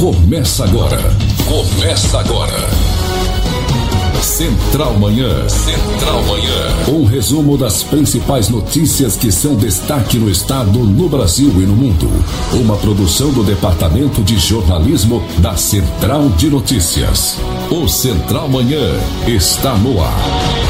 Começa agora. Começa agora. Central Manhã. Central Manhã. Um resumo das principais notícias que são destaque no estado, no Brasil e no mundo. Uma produção do Departamento de Jornalismo da Central de Notícias. O Central Manhã está no ar.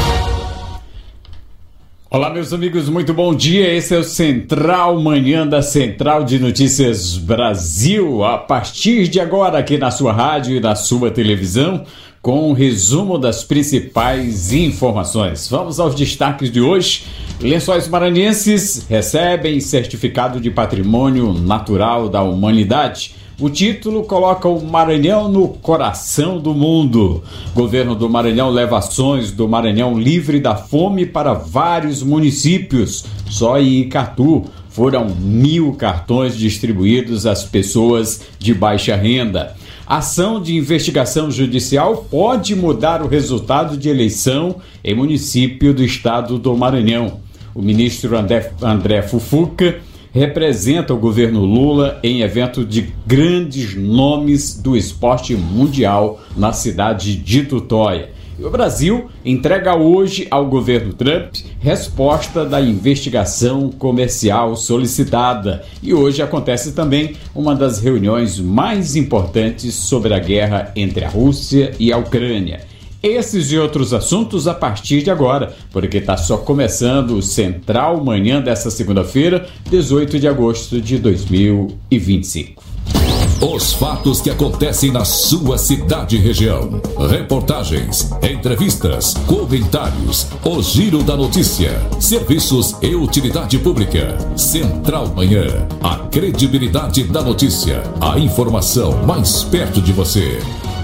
Olá, meus amigos, muito bom dia. Esse é o Central Manhã da Central de Notícias Brasil. A partir de agora, aqui na sua rádio e na sua televisão, com um resumo das principais informações. Vamos aos destaques de hoje. Lençóis Maranhenses recebem certificado de patrimônio natural da humanidade. O título coloca o Maranhão no coração do mundo. Governo do Maranhão leva ações do Maranhão livre da fome para vários municípios. Só em Icatu foram 1.000 cartões distribuídos às pessoas de baixa renda. Ação de investigação judicial pode mudar o resultado de eleição em município do estado do Maranhão. O ministro André Fufuca representa o governo Lula em evento de grandes nomes do esporte mundial na cidade de Tutóia. E o Brasil entrega hoje ao governo Trump resposta da investigação comercial solicitada. E hoje acontece também uma das reuniões mais importantes sobre a guerra entre a Rússia e a Ucrânia. Esses e outros assuntos a partir de agora, porque está só começando o Central Manhã dessa segunda-feira, 18 de agosto de 2025. Os fatos que acontecem na sua cidade e região. Reportagens, entrevistas, comentários, o giro da notícia, serviços e utilidade pública. Central Manhã, a credibilidade da notícia, a informação mais perto de você.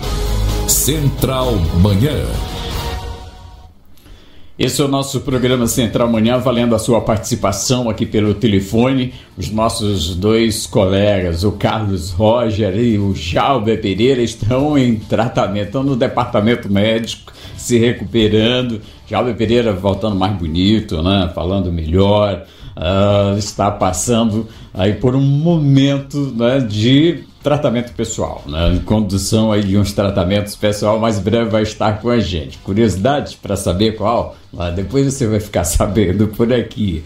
Central Manhã. Esse é o nosso programa Central Manhã, valendo a sua participação aqui pelo telefone. Os nossos dois colegas, o Carlos Roger e o Jalber Pereira, estão em tratamento, estão no departamento médico, se recuperando. Jalber Pereira voltando mais bonito, né? Falando melhor, está passando aí por um momento, né, de tratamento pessoal, né? Em condução aí de uns tratamentos pessoal, mais breve vai estar com a gente. Curiosidade para saber qual? Depois você vai ficar sabendo por aqui.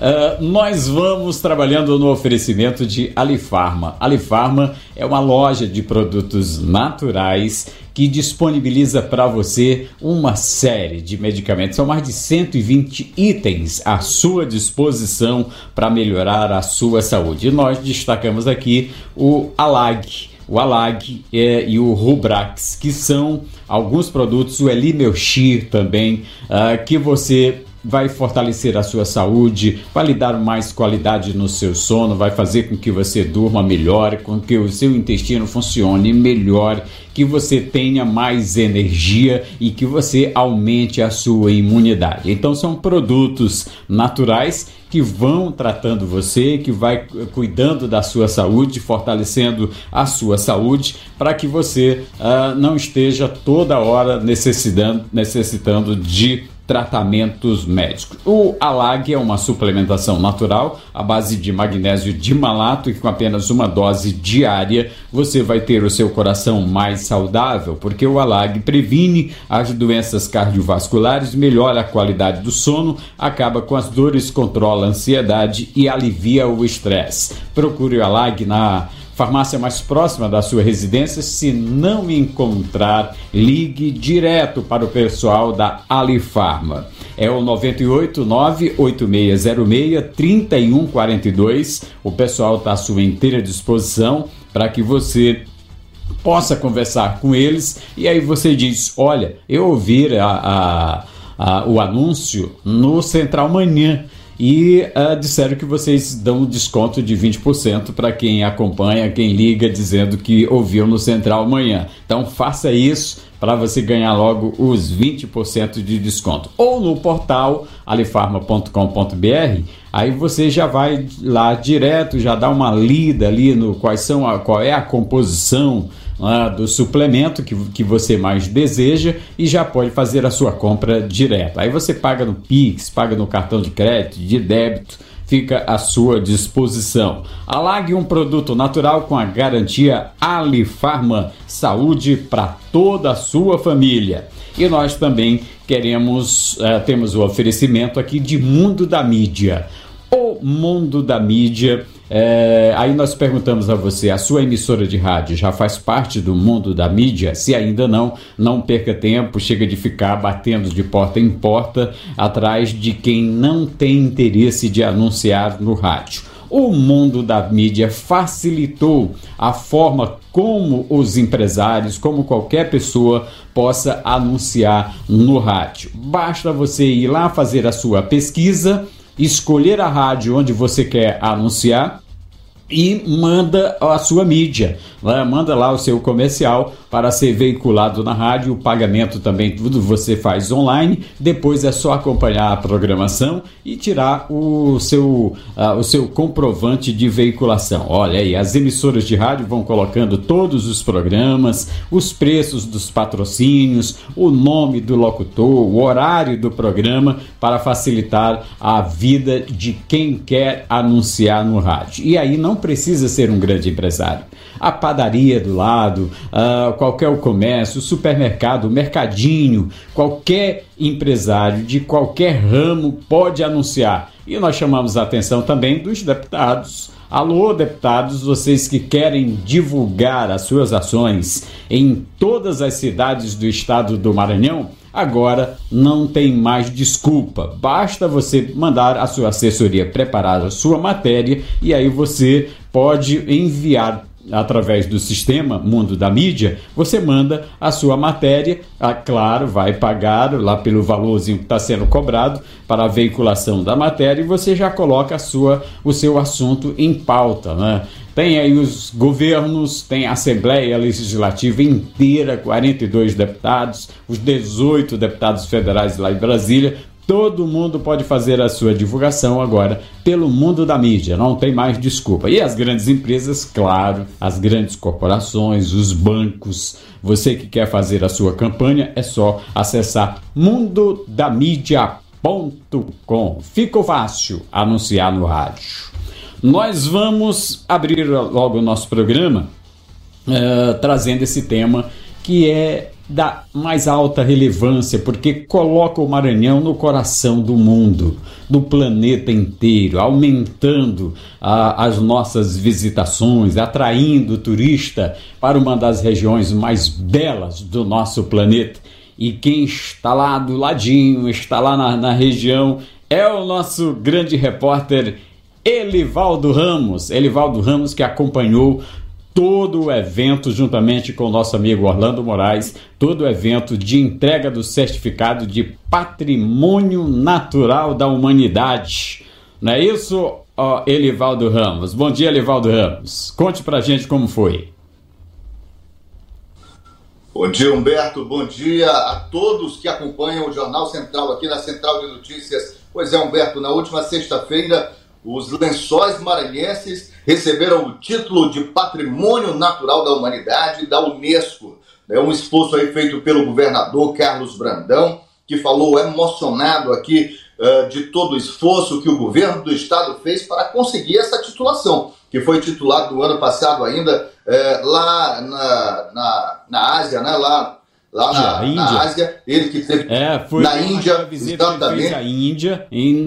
Nós vamos trabalhando no oferecimento de Alifarma. Alifarma é uma loja de produtos naturais que disponibiliza para você uma série de medicamentos. São mais de 120 itens à sua disposição para melhorar a sua saúde. E nós destacamos aqui o Alag. O Alag e o Rubrax, que são alguns produtos, o Elimelchir também, que você vai fortalecer a sua saúde, vai lhe dar mais qualidade no seu sono, vai fazer com que você durma melhor, com que o seu intestino funcione melhor, que você tenha mais energia e que você aumente a sua imunidade. Então são produtos naturais que vão tratando você, que vai cuidando da sua saúde, fortalecendo a sua saúde, para que você não esteja toda hora necessitando de tratamentos médicos. O Alag é uma suplementação natural à base de magnésio dimalato e com apenas uma dose diária você vai ter o seu coração mais saudável, porque o Alag previne as doenças cardiovasculares, melhora a qualidade do sono, acaba com as dores, controla a ansiedade e alivia o estresse. Procure o Alag na farmácia mais próxima da sua residência. Se não encontrar, ligue direto para o pessoal da Alifarma. É o 989-8606-3142. O pessoal está à sua inteira disposição para que você possa conversar com eles. E aí você diz, olha, eu ouvi o anúncio no Central Manhã e disseram que vocês dão um desconto de 20% para quem acompanha, quem liga, dizendo que ouviu no Central Manhã. Então faça isso para você ganhar logo os 20% de desconto. Ou no portal alifarma.com.br, aí você já vai lá direto, já dá uma lida ali no qual é a composição do suplemento que você mais deseja e já pode fazer a sua compra direta. Aí você paga no Pix, paga no cartão de crédito, de débito, fica à sua disposição. Alague um produto natural com a garantia Alifarma, saúde para toda a sua família. E nós também temos o oferecimento aqui de Mundo da Mídia. O Mundo da Mídia, aí nós perguntamos a você, a sua emissora de rádio já faz parte do Mundo da Mídia? Se ainda não perca tempo, chega de ficar batendo de porta em porta atrás de quem não tem interesse de anunciar no rádio. O Mundo da Mídia facilitou a forma como os empresários, como qualquer pessoa, possa anunciar no rádio. Basta você ir lá fazer a sua pesquisa, escolher a rádio onde você quer anunciar e manda a sua mídia, manda lá o seu comercial para ser veiculado na rádio. O pagamento também, tudo você faz online, depois é só acompanhar a programação e tirar o seu comprovante de veiculação. Olha aí, as emissoras de rádio vão colocando todos os programas, os preços dos patrocínios, o nome do locutor, o horário do programa, para facilitar a vida de quem quer anunciar no rádio. E aí não precisa ser um grande empresário. A padaria do lado, qualquer comércio, o supermercado, o mercadinho, qualquer empresário de qualquer ramo pode anunciar. E nós chamamos a atenção também dos deputados. Alô, deputados, vocês que querem divulgar as suas ações em todas as cidades do estado do Maranhão, agora não tem mais desculpa. Basta você mandar a sua assessoria preparar a sua matéria e aí você pode enviar através do sistema Mundo da Mídia. Você manda a sua matéria, claro, vai pagar lá pelo valorzinho que está sendo cobrado para a veiculação da matéria e você já coloca o seu assunto em pauta, né? Tem aí os governos, tem a Assembleia Legislativa inteira, 42 deputados, os 18 deputados federais lá em Brasília. Todo mundo pode fazer a sua divulgação agora pelo Mundo da Mídia, não tem mais desculpa. E as grandes empresas, claro, as grandes corporações, os bancos, você que quer fazer a sua campanha, é só acessar mundodamídia.com. Ficou fácil anunciar no rádio. Nós vamos abrir logo o nosso programa trazendo esse tema que é da mais alta relevância, porque coloca o Maranhão no coração do mundo, do planeta inteiro, aumentando as nossas visitações, atraindo o turista para uma das regiões mais belas do nosso planeta. E quem está lá do ladinho, está lá na região, é o nosso grande repórter Elivaldo Ramos, que acompanhou todo o evento juntamente com o nosso amigo Orlando Moraes, todo o evento de entrega do certificado de Patrimônio Natural da Humanidade. Não é isso, Elivaldo Ramos? Bom dia, Elivaldo Ramos. Conte pra gente como foi. Bom dia, Humberto. Bom dia a todos que acompanham o Jornal Central aqui na Central de Notícias. Pois é, Humberto, na última sexta-feira, os Lençóis Maranhenses receberam o título de Patrimônio Natural da Humanidade da Unesco. É um esforço aí feito pelo governador Carlos Brandão, que falou emocionado aqui de todo o esforço que o governo do estado fez para conseguir essa titulação, que foi titulado no ano passado ainda lá na Ásia, né? Lá na Ásia, ele que teve na Índia, exatamente. Ele fez a Índia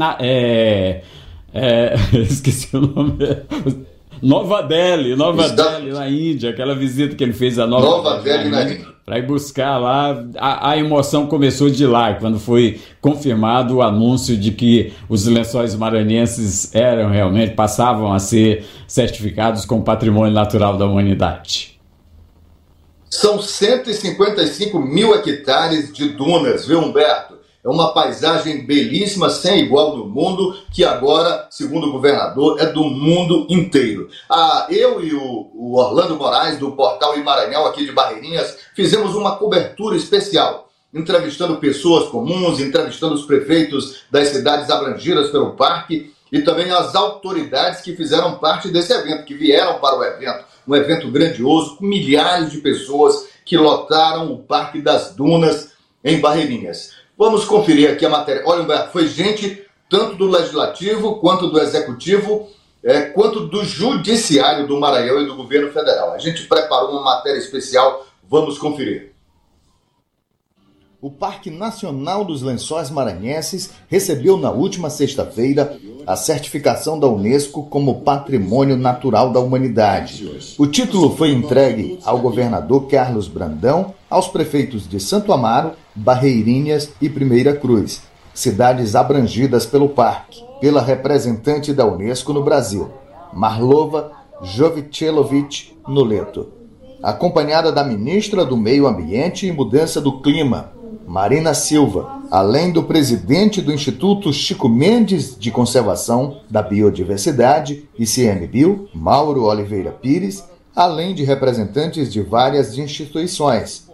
esqueci o nome. Nova Delhi, na Índia, aquela visita que ele fez a Nova Delhi na Índia, para ir buscar lá. A emoção começou de lá, quando foi confirmado o anúncio de que os Lençóis Maranhenses passavam a ser certificados como Patrimônio Natural da Humanidade. São 155 mil hectares de dunas, viu, Humberto? É uma paisagem belíssima, sem igual no mundo, que agora, segundo o governador, é do mundo inteiro. Eu e o Orlando Moraes, do Portal Imaranhão, aqui de Barreirinhas, fizemos uma cobertura especial, entrevistando pessoas comuns, entrevistando os prefeitos das cidades abrangidas pelo parque e também as autoridades que fizeram parte desse evento, que vieram para o evento. Um evento grandioso, com milhares de pessoas que lotaram o Parque das Dunas em Barreirinhas. Vamos conferir aqui a matéria. Olha, Humberto, foi gente tanto do Legislativo, quanto do Executivo, quanto do Judiciário do Maranhão e do Governo Federal. A gente preparou uma matéria especial, vamos conferir. O Parque Nacional dos Lençóis Maranhenses recebeu na última sexta-feira a certificação da Unesco como Patrimônio Natural da Humanidade. O título foi entregue ao governador Carlos Brandão, aos prefeitos de Santo Amaro, Barreirinhas e Primeira Cruz, cidades abrangidas pelo parque, pela representante da Unesco no Brasil, Marlova Jovicelovic Noleto, acompanhada da ministra do Meio Ambiente e Mudança do Clima, Marina Silva, além do presidente do Instituto Chico Mendes de Conservação da Biodiversidade, ICMBio, Mauro Oliveira Pires, além de representantes de várias instituições,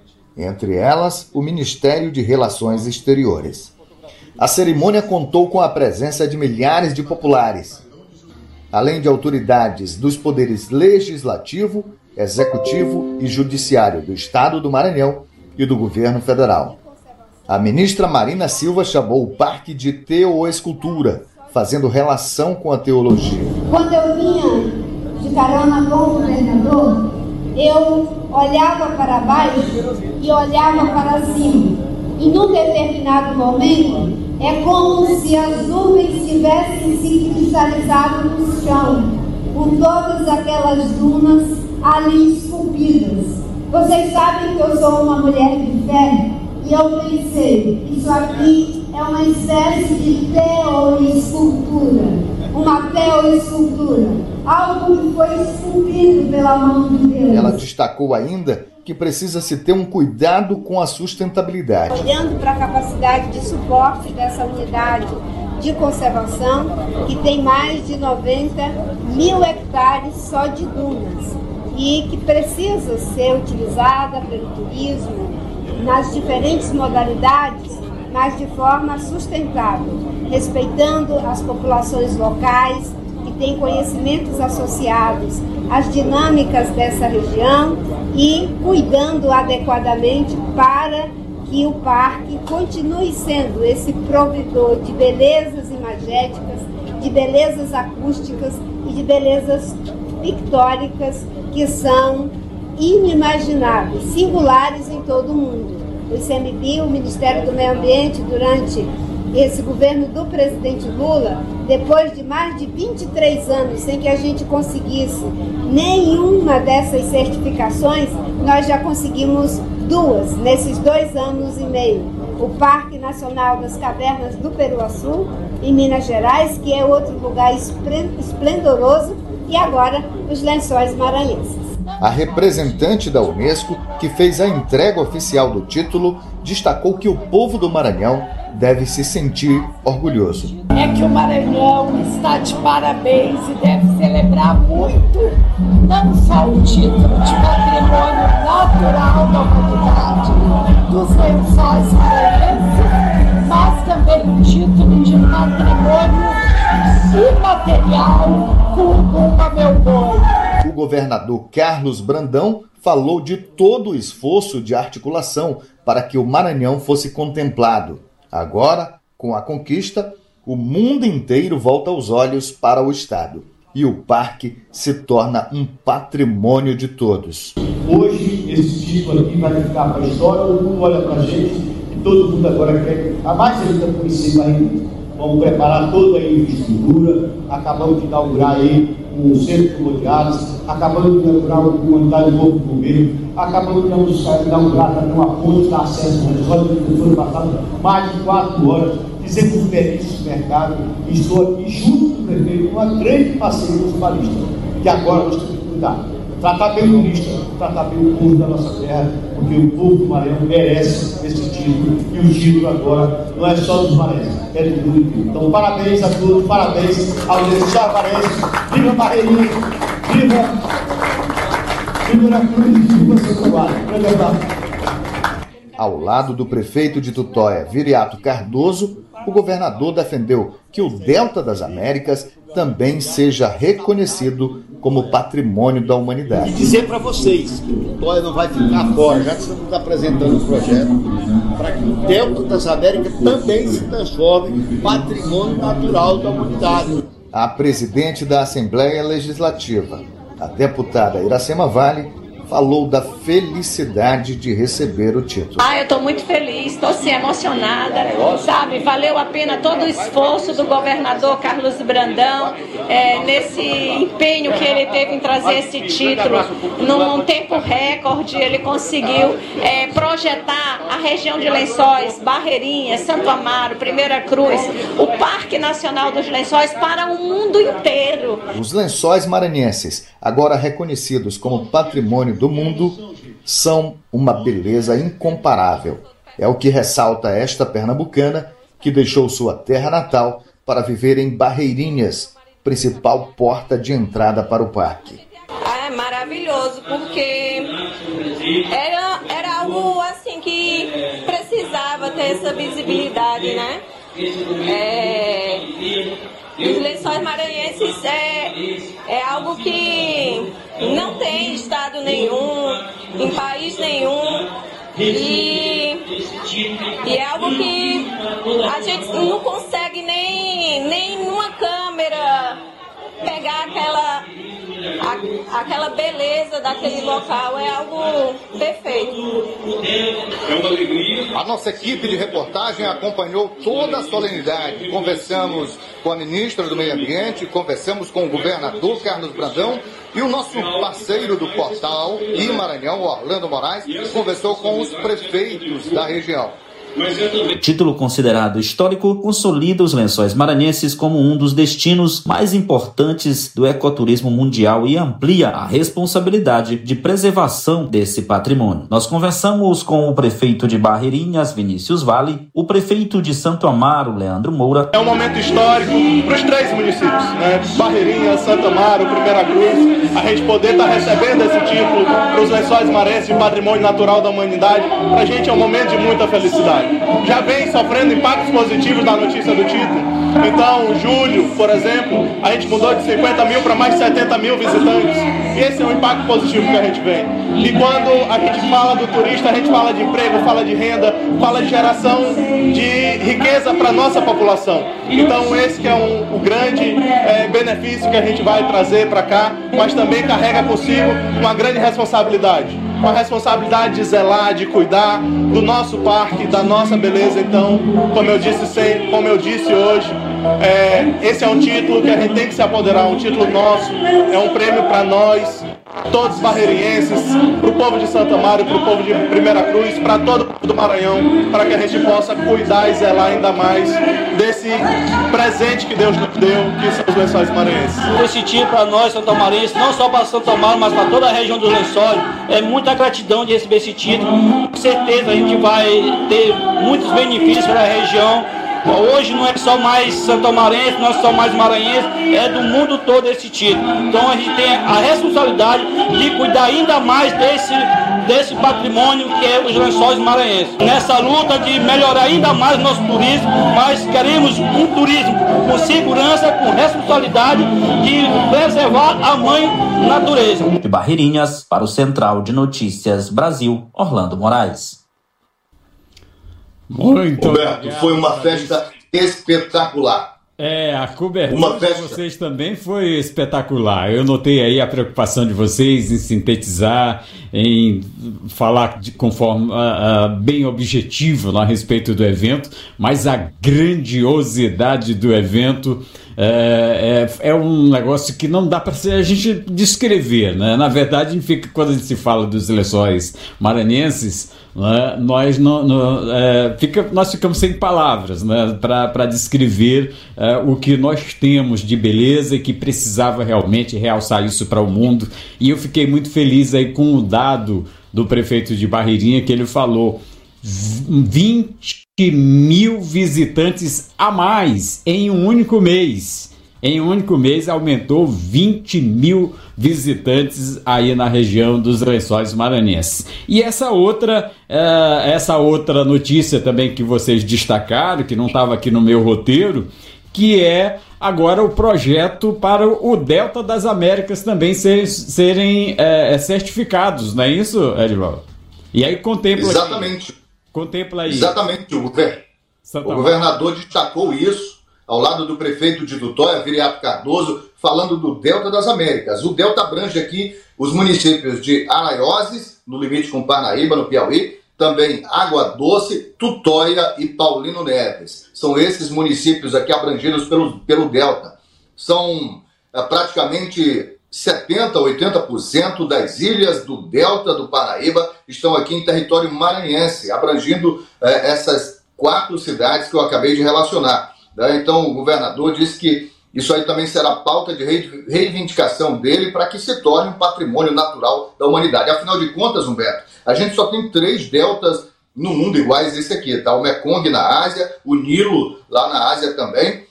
entre elas o Ministério de Relações Exteriores. A cerimônia contou com a presença de milhares de populares, além de autoridades dos poderes legislativo, executivo e judiciário do Estado do Maranhão e do Governo Federal. A ministra Marina Silva chamou o parque de teoescultura, fazendo relação com a teologia. Quando eu vinha de carona com o governador, eu olhava para baixo e olhava para cima. E num determinado momento, é como se as nuvens tivessem se cristalizado no chão, com todas aquelas dunas ali esculpidas. Vocês sabem que eu sou uma mulher de fé e eu pensei, isso aqui é uma espécie de teoescultura, uma teoescultura, algo que foi esculpido pela mão de Deus. Ela destacou ainda que precisa se ter um cuidado com a sustentabilidade. Olhando para a capacidade de suporte dessa unidade de conservação, que tem mais de 90 mil hectares só de dunas, e que precisa ser utilizada pelo turismo nas diferentes modalidades, mas de forma sustentável, respeitando as populações locais que têm conhecimentos associados às dinâmicas dessa região e cuidando adequadamente para que o parque continue sendo esse provedor de belezas imagéticas, de belezas acústicas e de belezas pictóricas que são inimagináveis, singulares em todo o mundo. O ICMBio, o Ministério do Meio Ambiente, durante esse governo do presidente Lula, depois de mais de 23 anos sem que a gente conseguisse nenhuma dessas certificações, nós já conseguimos duas nesses 2 anos e meio. O Parque Nacional das Cavernas do Peruaçu, em Minas Gerais, que é outro lugar esplendoroso, e agora os Lençóis Maranhenses. A representante da Unesco, que fez a entrega oficial do título, destacou que o povo do Maranhão deve se sentir orgulhoso. É que o Maranhão está de parabéns e deve celebrar muito, não só o título de patrimônio natural da humanidade dos Lençóis Maranhenses, mas também o título de patrimônio imaterial Curumbá Meu Boi. O governador Carlos Brandão falou de todo o esforço de articulação para que o Maranhão fosse contemplado. Agora, com a conquista, o mundo inteiro volta os olhos para o estado e o parque se torna um patrimônio de todos. Hoje, esse título aqui vai ficar para a história, todo mundo olha para a gente e todo mundo agora quer a mais ainda conhecer Maranhão. Vamos preparar toda a infraestrutura, acabamos de inaugurar aí um centro de mobiliários, acabamos de inaugurar uma unidade novo do governo, acabamos de inaugurar também uma ponte de acesso às escolas, que foram passadas mais de 4 horas, fizemos um belíssimo mercado, e estou aqui junto com o prefeito, uma grande parceria com os maristas, que agora nós temos que cuidar. Tratar bem o turista, tratar bem o povo da nossa terra, porque o povo do Maranhão merece esse título, e o título agora não é só dos maranhenses, é de tudo inteiro. Então, parabéns a todos, parabéns aos Lençóis Maranhenses, viva Barreirinha, viva Primeira Cruz, viva Santo Amaro. Grande abraço. Ao lado do prefeito de Tutóia, Viriato Cardoso, o governador defendeu que o Delta das Américas também seja reconhecido como patrimônio da humanidade. E dizer para vocês que Vitória não vai ficar fora, já que estamos apresentando um projeto para que o Delta das Américas também se transforme em patrimônio natural da humanidade. A presidente da Assembleia Legislativa, a deputada Iracema Vale, falou da felicidade de receber o título. Eu estou muito feliz, estou assim, emocionada, sabe? Valeu a pena todo o esforço do governador Carlos Brandão, nesse empenho que ele teve em trazer esse título. Num tempo recorde, ele conseguiu projetar a região de Lençóis, Barreirinhas, Santo Amaro, Primeira Cruz, o Parque Nacional dos Lençóis para o mundo inteiro. Os Lençóis Maranhenses, agora reconhecidos como patrimônio do mundo, são uma beleza incomparável. É o que ressalta esta pernambucana que deixou sua terra natal para viver em Barreirinhas, principal porta de entrada para o parque. É maravilhoso, porque era algo assim que precisava ter essa visibilidade, né? Os Lençóis Maranhenses é algo que não tem estado nenhum, em país nenhum, e é algo que a gente não consegue nem numa câmera pegar aquela beleza daquele local. É algo perfeito. A nossa equipe de reportagem acompanhou toda a solenidade. Conversamos com a ministra do Meio Ambiente, conversamos com o governador Carlos Brandão e o nosso parceiro do portal Maranhão, Orlando Moraes, conversou com os prefeitos da região. O título considerado histórico consolida os Lençóis Maranhenses como um dos destinos mais importantes do ecoturismo mundial e amplia a responsabilidade de preservação desse patrimônio. Nós conversamos com o prefeito de Barreirinhas, Vinícius Vale, o prefeito de Santo Amaro, Leandro Moura. É um momento histórico para os 3 municípios, né? Barreirinhas, Santo Amaro, Primeira Cruz, a gente poder estar recebendo esse título para os Lençóis Maranhenses de Patrimônio Natural da Humanidade, para a gente é um momento de muita felicidade. Já vem sofrendo impactos positivos da notícia do título. Então, julho, por exemplo, a gente mudou de 50 mil para mais de 70 mil visitantes. E esse é um impacto positivo que a gente vem. E quando a gente fala do turista, a gente fala de emprego, fala de renda, fala de geração de riqueza para a nossa população. Então, esse que é o grande benefício que a gente vai trazer para cá, mas também carrega consigo uma grande responsabilidade. Uma responsabilidade de zelar, de cuidar do nosso parque, da nossa beleza. Então, como eu disse hoje, esse é um título que a gente tem que se apoderar, um título nosso, é um prêmio para nós, todos os barreirienses, para o povo de Santo Amaro, para o povo de Primeira Cruz, para todo o povo do Maranhão, para que a gente possa cuidar e zelar ainda mais desse presente que Deus nos deu, que são os Lençóis Maranhenses. Esse título para nós, Santo Amarenses, não só para Santo Amaro, mas para toda a região dos Lençóis, é muita gratidão de receber esse título. Com certeza a gente vai ter muitos benefícios para a região. Hoje não é só mais santomarense, não é só mais maranhense, é do mundo todo esse título. Então a gente tem a responsabilidade de cuidar ainda mais desse patrimônio que é os Lençóis Maranhenses. Nessa luta de melhorar ainda mais o nosso turismo, mas queremos um turismo com segurança, com responsabilidade de preservar a mãe natureza. De Barreirinhas, para o Central de Notícias Brasil, Orlando Moraes. Muito Roberto, obrigado, foi uma festa espetacular. A cobertura de vocês também foi espetacular. Eu notei aí a preocupação de vocês em sintetizar, em falar de conforme bem objetivo a respeito do evento, mas a grandiosidade do evento é um negócio que não dá para a gente descrever, né? Na verdade, quando a gente se fala dos Lençóis Maranhenses, nós ficamos sem palavras, né, para descrever o que nós temos de beleza e que precisava realmente realçar isso para o mundo. E eu fiquei muito feliz aí com o dado do prefeito de Barreirinha, que ele falou 20 mil visitantes a mais em um único mês. Em um único mês aumentou 20 mil visitantes aí na região dos Lençóis Maranhenses. E essa outra notícia também que vocês destacaram, que não estava aqui no meu roteiro, que é agora o projeto para o Delta das Américas também serem certificados, não é isso, Edivaldo? E aí contempla... Exatamente. Contempla aí. Exatamente. O governador destacou isso ao lado do prefeito de Tutóia, Viriato Cardoso, falando do Delta das Américas. O Delta abrange aqui os municípios de Araioses, no limite com Parnaíba, no Piauí, também Água Doce, Tutóia e Paulino Neves. São esses municípios aqui abrangidos pelo Delta. São praticamente 70% a 80% das ilhas do Delta do Parnaíba estão aqui em território maranhense, abrangindo essas 4 cidades que eu acabei de relacionar. Então o governador disse que isso aí também será pauta de reivindicação dele para que se torne um patrimônio natural da humanidade. Afinal de contas, Humberto, a gente só tem 3 deltas no mundo iguais a esse aqui, tá? O Mekong na Ásia, o Nilo lá na Ásia também,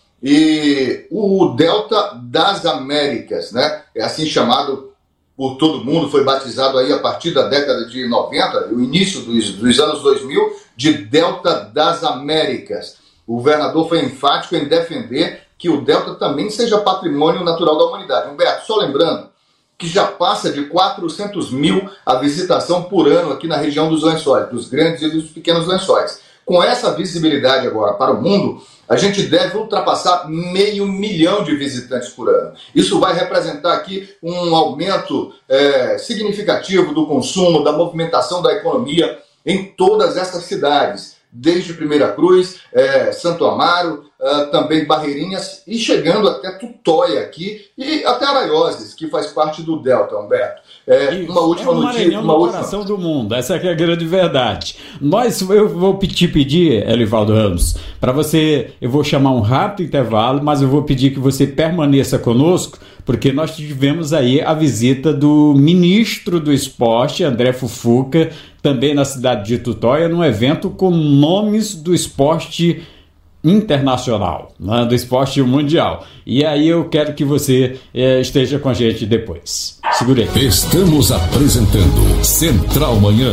e o Delta das Américas, né? É assim chamado por todo mundo, foi batizado aí a partir da década de 90, o início dos anos 2000, de Delta das Américas. O governador foi enfático em defender que o Delta também seja patrimônio natural da humanidade. Humberto, só lembrando que já passa de 400 mil a visitação por ano aqui na região dos lençóis, dos grandes e dos pequenos lençóis. Com essa visibilidade agora para o mundo, a gente deve ultrapassar 500 mil de visitantes por ano. Isso vai representar aqui um aumento significativo do consumo, da movimentação da economia em todas essas cidades, desde Primeira Cruz, Santo Amaro, também Barreirinhas e chegando até Tutóia aqui e até Araioses, que faz parte do Delta, Humberto. Uma última notícia. Uma coração do mundo, essa é a grande verdade. Eu vou te pedir, Elivaldo Ramos, para você, eu vou chamar um rápido intervalo, mas eu vou pedir que você permaneça conosco, porque nós tivemos aí a visita do ministro do Esporte, André Fufuca, também na cidade de Tutóia, num evento com nomes do esporte internacional, né, do esporte mundial. E aí eu quero que você esteja com a gente depois. Segura aí. Estamos apresentando Central Manhã.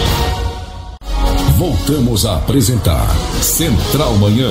Voltamos a apresentar Central Manhã.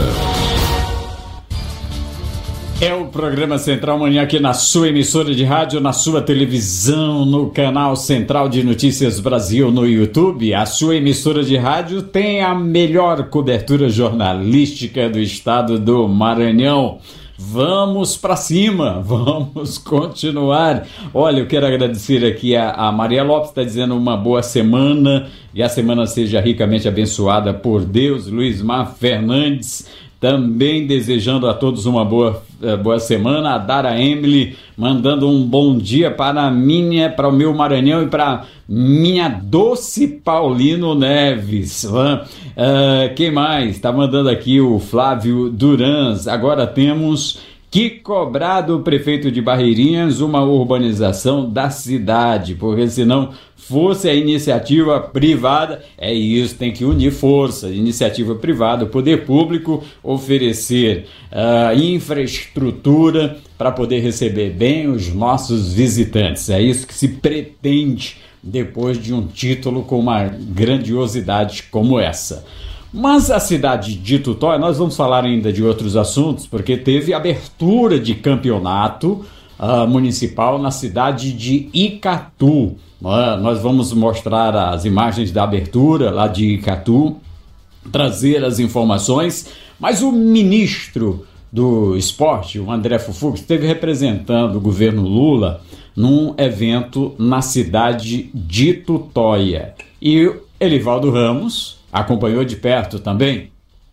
É o programa Central Manhã aqui na sua emissora de rádio, na sua televisão, no canal Central de Notícias Brasil no YouTube. A sua emissora de rádio tem a melhor cobertura jornalística do estado do Maranhão. Vamos para cima, vamos continuar. Olha, eu quero agradecer aqui a Maria Lopes, está dizendo uma boa semana e a semana seja ricamente abençoada por Deus. Luiz Mar Fernandes também desejando a todos uma boa semana. A Dara Emily mandando um bom dia para o meu Maranhão e para minha doce Paulino Neves. Quem mais? Está mandando aqui o Flávio Durans. Agora temos que cobrar do prefeito de Barreirinhas uma urbanização da cidade, porque senão fosse a iniciativa privada, é isso, tem que unir força, iniciativa privada, o poder público oferecer infraestrutura para poder receber bem os nossos visitantes, é isso que se pretende depois de um título com uma grandiosidade como essa. Mas a cidade de Tutóia, nós vamos falar ainda de outros assuntos, porque teve abertura de campeonato municipal na cidade de Icatu. Nós vamos mostrar as imagens da abertura lá de Icatu, trazer as informações, mas o ministro do esporte, o André Fufuca, esteve representando o governo Lula num evento na cidade de Tutóia. E o Elivaldo Ramos acompanhou de perto também.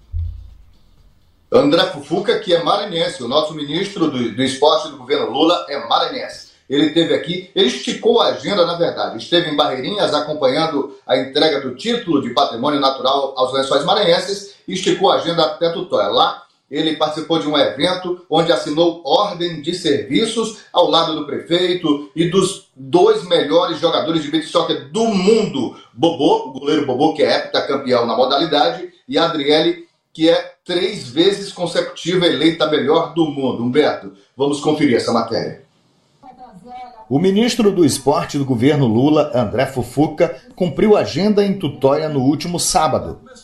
André Fufuca, que é maranhense, o nosso ministro do esporte do governo Lula é maranhense. Ele esteve aqui, ele esticou a agenda, na verdade. Esteve em Barreirinhas acompanhando a entrega do título de patrimônio natural aos lençóis maranhenses e esticou a agenda até Tutóia. Lá, ele participou de um evento onde assinou ordem de serviços ao lado do prefeito e dos 2 melhores jogadores de beach soccer do mundo. Bobô, o goleiro Bobô, que é heptacampeão na modalidade, e a Adriele, que é 3 vezes consecutiva eleita a melhor do mundo. Humberto, vamos conferir essa matéria. O ministro do Esporte do governo Lula, André Fufuca, cumpriu agenda em Tutóia no último sábado.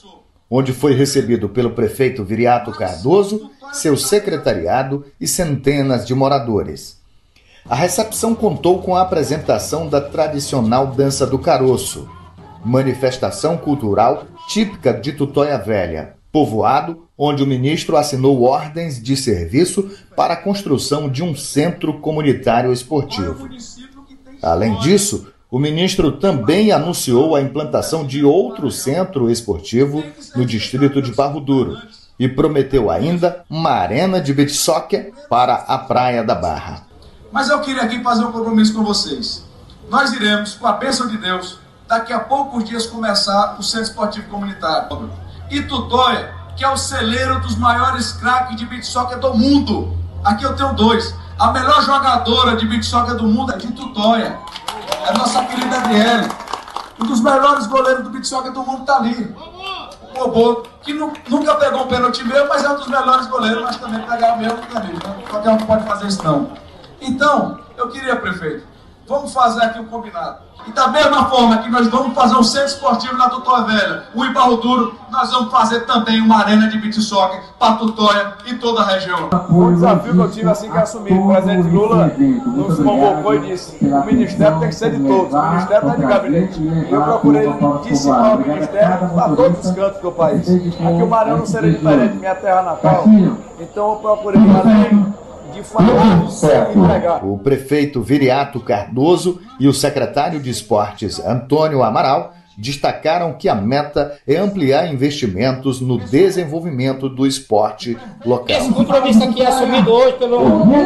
onde foi recebido pelo prefeito Viriato Cardoso, seu secretariado e centenas de moradores. A recepção contou com a apresentação da tradicional dança do caroço, manifestação cultural típica de Tutóia Velha, povoado onde o ministro assinou ordens de serviço para a construção de um centro comunitário esportivo. Além disso, o ministro também anunciou a implantação de outro centro esportivo no distrito de Barro Duro e prometeu ainda uma arena de beach soccer para a Praia da Barra. Mas eu queria aqui fazer um compromisso com vocês. Nós iremos, com a bênção de Deus, daqui a poucos dias começar o Centro Esportivo Comunitário. E Tutóia, que é o celeiro dos maiores craques de beach soccer do mundo. Aqui eu tenho 2. A melhor jogadora de beach soccer do mundo é de Tutóia. É a nossa querida Adriele. Um dos melhores goleiros do beach soccer do mundo está ali. O Bobô, que nunca pegou um pênalti meu, mas é um dos melhores goleiros, mas também pegar o meu, qualquer um pode fazer isso não. Então, eu queria, prefeito, vamos fazer aqui um combinado. E da mesma forma que nós vamos fazer um centro esportivo na Tutóia Velha, o em Barro Duro, nós vamos fazer também uma arena de beach soccer para Tutóia e toda a região. O desafio que eu tive assim que assumi, o presidente Lula nos convocou e disse: o ministério tem que ser de todos, o ministério não é de gabinete. E eu procurei dissipar o ministério para todos os cantos do país. Aqui o Maranhão não seria diferente, minha terra natal. Então eu procurei além de falar e entregar. O prefeito Viriato Cardoso e o secretário de Esportes Antônio Amaral destacaram que a meta é ampliar investimentos no desenvolvimento do esporte local. Esse compromisso aqui assumido hoje pelo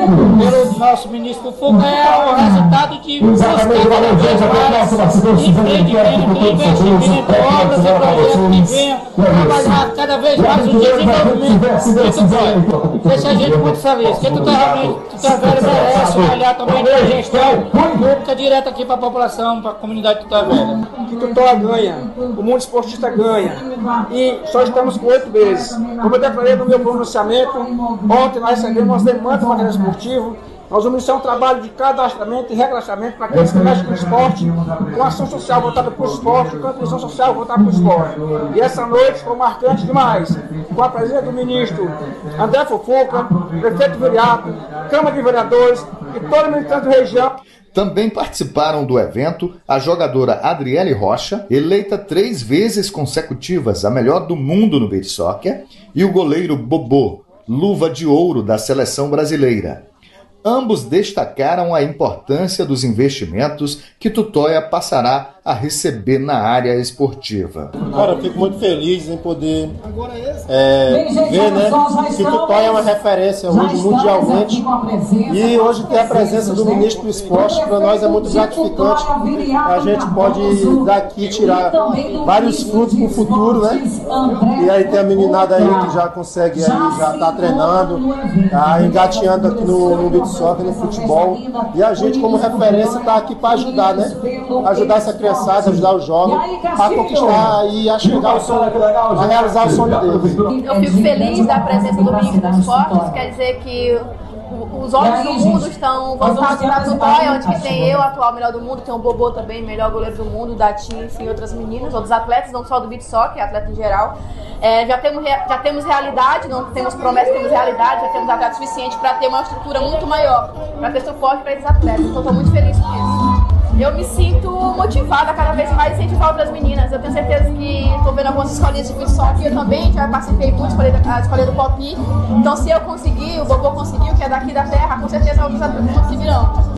nosso ministro Foucault é o resultado de buscar cada vez mais empreendimento, investimento, obras e projetos que venham trabalhar cada vez mais o desenvolvimento de Tutóia. Deixa a gente muito feliz, porque Tutóia Velha merece olhar também da gestão pública direta aqui para a população, para a comunidade de Tutóia Velha. Que Tutóia ganha, o mundo esportista ganha, e só estamos com 8 meses. Como eu declarei no meu pronunciamento, ontem nós recebemos umas demandas do material esportivo. Nós vamos iniciar um trabalho de cadastramento e reclassamento para aqueles que mexem com o esporte, com ação social voltada para o esporte, com atenção social voltada para o esporte. E essa noite foi marcante demais, com a presença do ministro André Fufuca, prefeito Viriato, Câmara de Vereadores e todo o militante da região. Também participaram do evento a jogadora Adriele Rocha, eleita 3 vezes consecutivas a melhor do mundo no beach soccer, e o goleiro Bobô, luva de ouro da seleção brasileira. Ambos destacaram a importância dos investimentos que Tutóia passará a receber na área esportiva. Cara, eu fico muito feliz em poder ver, né, que Tutóia é uma referência hoje mundialmente, e hoje ter a presença do ministro do esporte para nós é muito gratificante. A gente pode daqui tirar vários frutos para o futuro, né? E aí tem a meninada aí que já consegue, aí, já está treinando, tá engateando aqui no beach soccer, no futebol, e a gente como referência está aqui para ajudar, né? Ajudar essa criançada, ajudar os jovens a conquistar e a chegar ao sonho, a realizar o sonho deles. Eu fico feliz da presença do ministro dos esportes, quer dizer que os olhos do mundo estão voltados para a Tutóia, onde que tem eu, atual melhor do mundo, tem o Bobô também, melhor goleiro do mundo, da TIM, enfim, outras meninas, outros atletas, não só do beach soccer, atleta em geral. Já temos realidade, não temos promessa, temos realidade, já temos atletas suficientes para ter uma estrutura muito maior, para ter suporte para esses atletas, então estou muito feliz com isso. Eu me sinto motivada a cada vez mais incentivar outras meninas. Eu tenho certeza que estou vendo algumas escolinhas de beach soccer, eu também já participei muito, a escolha do Popi. Então se eu conseguir, o Bobô conseguiu, que é daqui da terra, com certeza outros atletas conseguirão.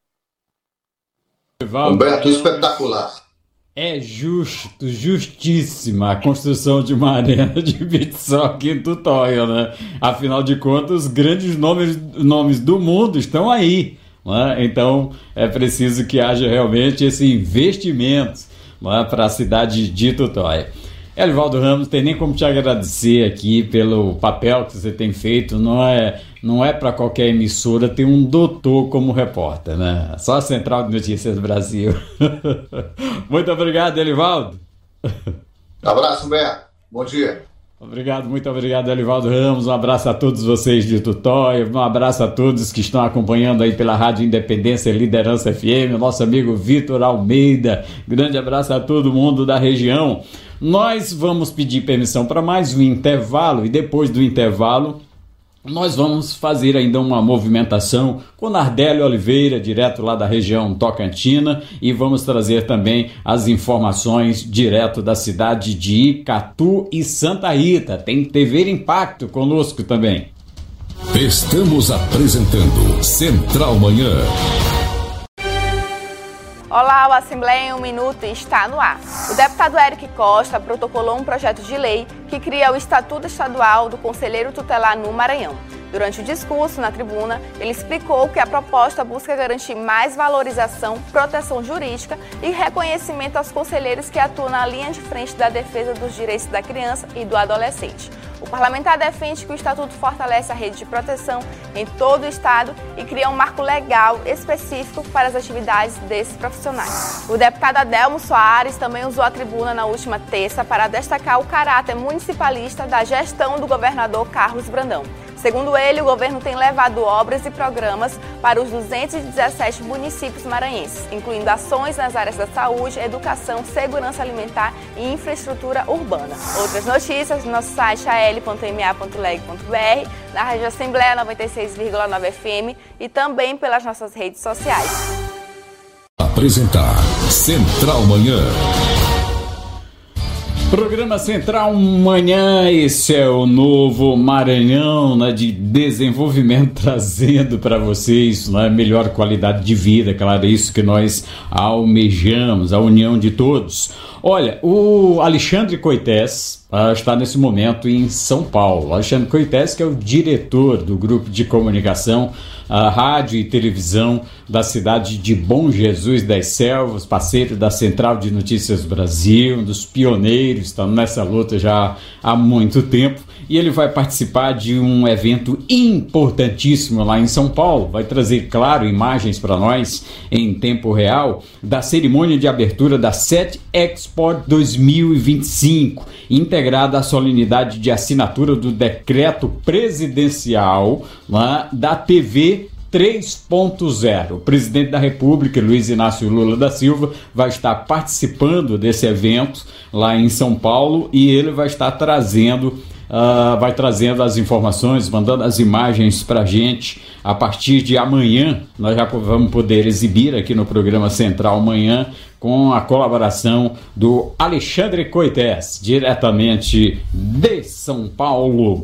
Humberto, espetacular. É justíssima a construção de uma arena de beach soccer em Tutóia, né? Afinal de contas, os grandes nomes do mundo estão aí. Então é preciso que haja realmente esse investimento para a cidade de Tutóia. Elivaldo Ramos, tem nem como te agradecer aqui pelo papel que você tem feito. Não é para qualquer emissora ter um doutor como repórter, né? Só a Central de Notícias do Brasil. Muito obrigado, Elivaldo. Abraço, Humberto. Bom dia. Obrigado, muito obrigado, Elivaldo Ramos. Um abraço a todos vocês de Tutóia, um abraço a todos que estão acompanhando aí pela Rádio Independência Liderança FM, o nosso amigo Vitor Almeida. Grande abraço a todo mundo da região. Nós vamos pedir permissão para mais um intervalo e depois do intervalo nós vamos fazer ainda uma movimentação com Nardélio Oliveira, direto lá da região Tocantina, e vamos trazer também as informações direto da cidade de Icatu e Santa Rita. Tem TV Impacto conosco também. Estamos apresentando Central Manhã. Olá, o Assembleia em 1 Minuto está no ar. O deputado Eric Costa protocolou um projeto de lei que cria o Estatuto Estadual do Conselheiro Tutelar no Maranhão. Durante o discurso na tribuna, ele explicou que a proposta busca garantir mais valorização, proteção jurídica e reconhecimento aos conselheiros que atuam na linha de frente da defesa dos direitos da criança e do adolescente. O parlamentar defende que o Estatuto fortalece a rede de proteção em todo o Estado e cria um marco legal específico para as atividades desses profissionais. O deputado Adelmo Soares também usou a tribuna na última terça para destacar o caráter municipalista da gestão do governador Carlos Brandão. Segundo ele, o governo tem levado obras e programas para os 217 municípios maranhenses, incluindo ações nas áreas da saúde, educação, segurança alimentar e infraestrutura urbana. Outras notícias no nosso site al.ma.leg.br, na Rádio Assembleia 96,9 FM e também pelas nossas redes sociais. Apresentar Central Manhã. Programa Central Manhã, esse é o novo Maranhão, né, de desenvolvimento, trazendo para vocês, né, melhor qualidade de vida, claro, é isso que nós almejamos, a união de todos. Olha, o Alexandre Coités está nesse momento em São Paulo. Alexandre Coités, que é o diretor do grupo de comunicação, rádio e televisão da cidade de Bom Jesus das Selvas, parceiro da Central de Notícias Brasil, um dos pioneiros, está nessa luta já há muito tempo, e ele vai participar de um evento importantíssimo lá em São Paulo. Vai trazer, claro, imagens para nós em tempo real da cerimônia de abertura da SET Export 2025, integrada à solenidade de assinatura do decreto presidencial, né, da TV 3.0. O presidente da República, Luiz Inácio Lula da Silva, vai estar participando desse evento lá em São Paulo e ele vai estar trazendo as informações, mandando as imagens para a gente. A partir de amanhã, nós já vamos poder exibir aqui no programa Central Manhã, com a colaboração do Alexandre Coités, diretamente de São Paulo.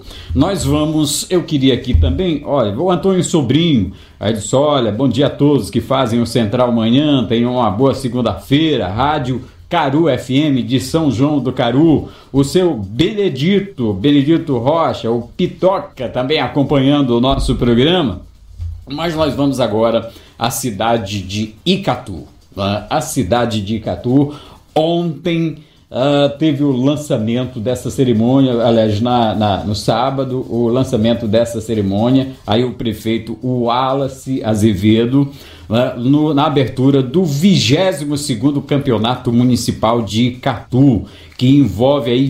Eu queria aqui também, olha, o Antônio Sobrinho, aí disse, olha, bom dia a todos que fazem o Central Manhã, tenham uma boa segunda-feira, Rádio Caru FM de São João do Caru, o seu Benedito Rocha, o Pitoca, também acompanhando o nosso programa. Mas nós vamos agora à cidade de Icatu. A cidade de Icatu, ontem teve o lançamento dessa cerimônia, aliás, no sábado, o lançamento dessa cerimônia, aí o prefeito Wallace Azevedo, na abertura do 22º Campeonato Municipal de Icatu, que envolve aí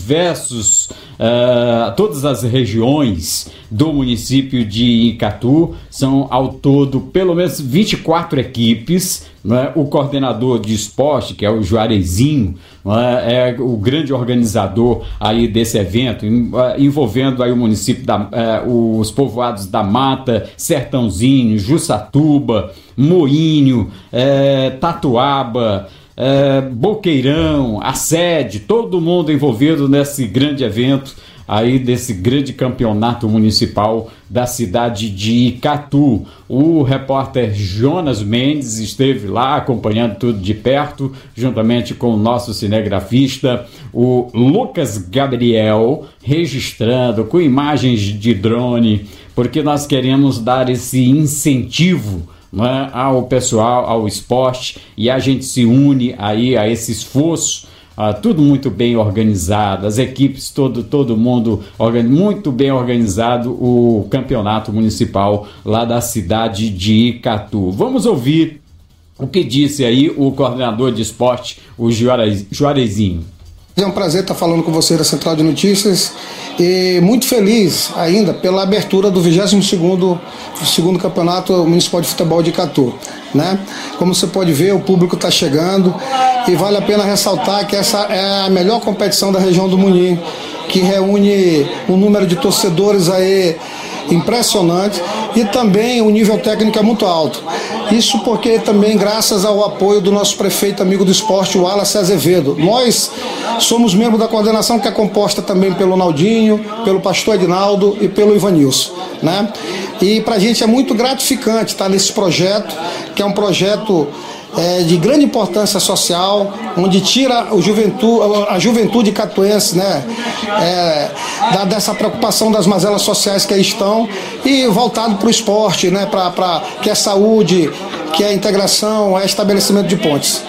todas as regiões do município de Icatu. São ao todo pelo menos 24 equipes, né? O coordenador de esporte, que é o Juarezinho, né? É o grande organizador aí desse evento, envolvendo aí o município, os povoados da Mata, Sertãozinho, Jussatuba, Moinho, Tatuaba, Boqueirão, a sede, todo mundo envolvido nesse grande evento aí, desse grande campeonato municipal da cidade de Icatu. O repórter Jonas Mendes esteve lá acompanhando tudo de perto, juntamente com o nosso cinegrafista, o Lucas Gabriel, registrando com imagens de drone, porque nós queremos dar esse incentivo, né, ao pessoal, ao esporte, e a gente se une aí a esse esforço, tudo muito bem organizado, as equipes, todo mundo muito bem organizado, o campeonato municipal lá da cidade de Icatu. Vamos ouvir o que disse aí o coordenador de esporte, o Juarezinho. É um prazer estar falando com você da Central de Notícias e muito feliz ainda pela abertura do 22º Campeonato Municipal de Futebol de Icatu, né? Como você pode ver, o público está chegando e vale a pena ressaltar que essa é a melhor competição da região do Munim, que reúne um número de torcedores aí impressionante e também o nível técnico é muito alto. Isso porque também graças ao apoio do nosso prefeito amigo do esporte, o Wallace Azevedo. Nós somos membros da coordenação que é composta também pelo Naldinho, pelo pastor Edinaldo e pelo Ivanilson, né? E pra gente é muito gratificante estar nesse projeto, que é um projeto de grande importância social, onde tira a juventude catuense, né, dessa preocupação das mazelas sociais que aí estão e voltado para o esporte, né, que é saúde, que é integração, é estabelecimento de pontes.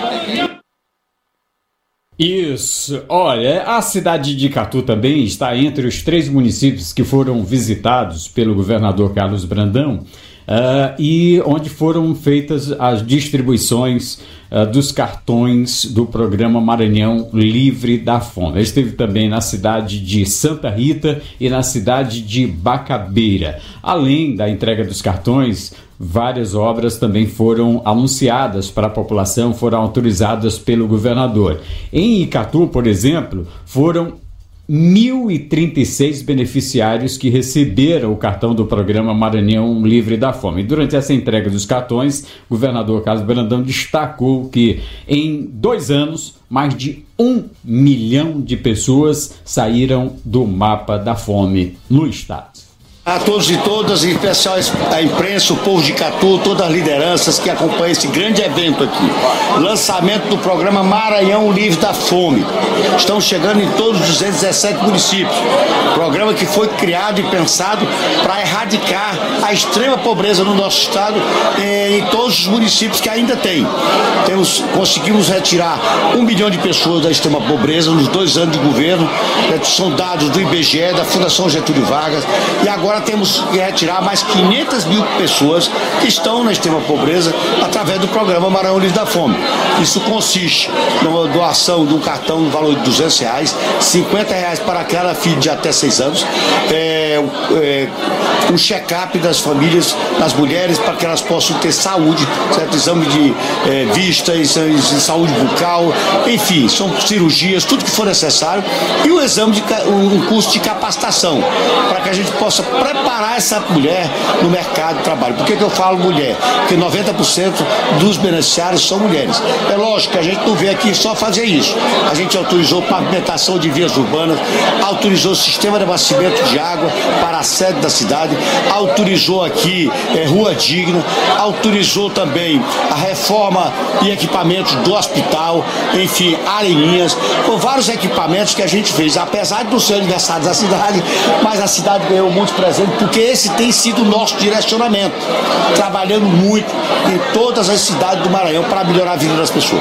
Isso, olha, a cidade de Icatu também está entre os 3 municípios que foram visitados pelo governador Carlos Brandão, e onde foram feitas as distribuições dos cartões do programa Maranhão Livre da Fome. Ele esteve também na cidade de Santa Rita e na cidade de Bacabeira. Além da entrega dos cartões, várias obras também foram anunciadas para a população, foram autorizadas pelo governador. Em Icatu, por exemplo, foram 1.036 beneficiários que receberam o cartão do programa Maranhão Livre da Fome. Durante essa entrega dos cartões, o governador Carlos Brandão destacou que em 2 anos, mais de 1 milhão de pessoas saíram do mapa da fome no estado. A todos e todas, em especial a imprensa, o povo de Icatu, todas as lideranças que acompanham esse grande evento aqui. Lançamento do programa Maranhão Livre da Fome. Estamos chegando em todos os 217 municípios. Programa que foi criado e pensado para erradicar a extrema pobreza no nosso estado em todos os municípios que ainda tem. Conseguimos retirar 1 milhão de pessoas da extrema pobreza nos 2 anos de governo. São dados do IBGE, da Fundação Getúlio Vargas, e agora temos que retirar mais 500 mil pessoas que estão na extrema pobreza através do programa Maranhão Livre da Fome. Isso consiste numa doação de um cartão no valor de R$200, R$50 para cada filho de até 6 anos, um check-up das famílias, das mulheres, para que elas possam ter saúde, certo? Exame de vista, exame de saúde bucal, enfim, são cirurgias, tudo que for necessário, e o exame um curso de capacitação, para que a gente possa preparar essa mulher no mercado de trabalho. Por que eu falo mulher? Porque 90% dos beneficiários são mulheres. É lógico que a gente não vê aqui só fazer isso. A gente autorizou pavimentação de vias urbanas, autorizou sistema de abastecimento de água para a sede da cidade, autorizou aqui rua digna, autorizou também a reforma e equipamentos do hospital, enfim, areninhas, com vários equipamentos que a gente fez, apesar de não ser aniversário da cidade, mas a cidade ganhou muitos presentes, porque esse tem sido o nosso direcionamento, trabalhando muito em todas as cidades do Maranhão para melhorar a vida das pessoas.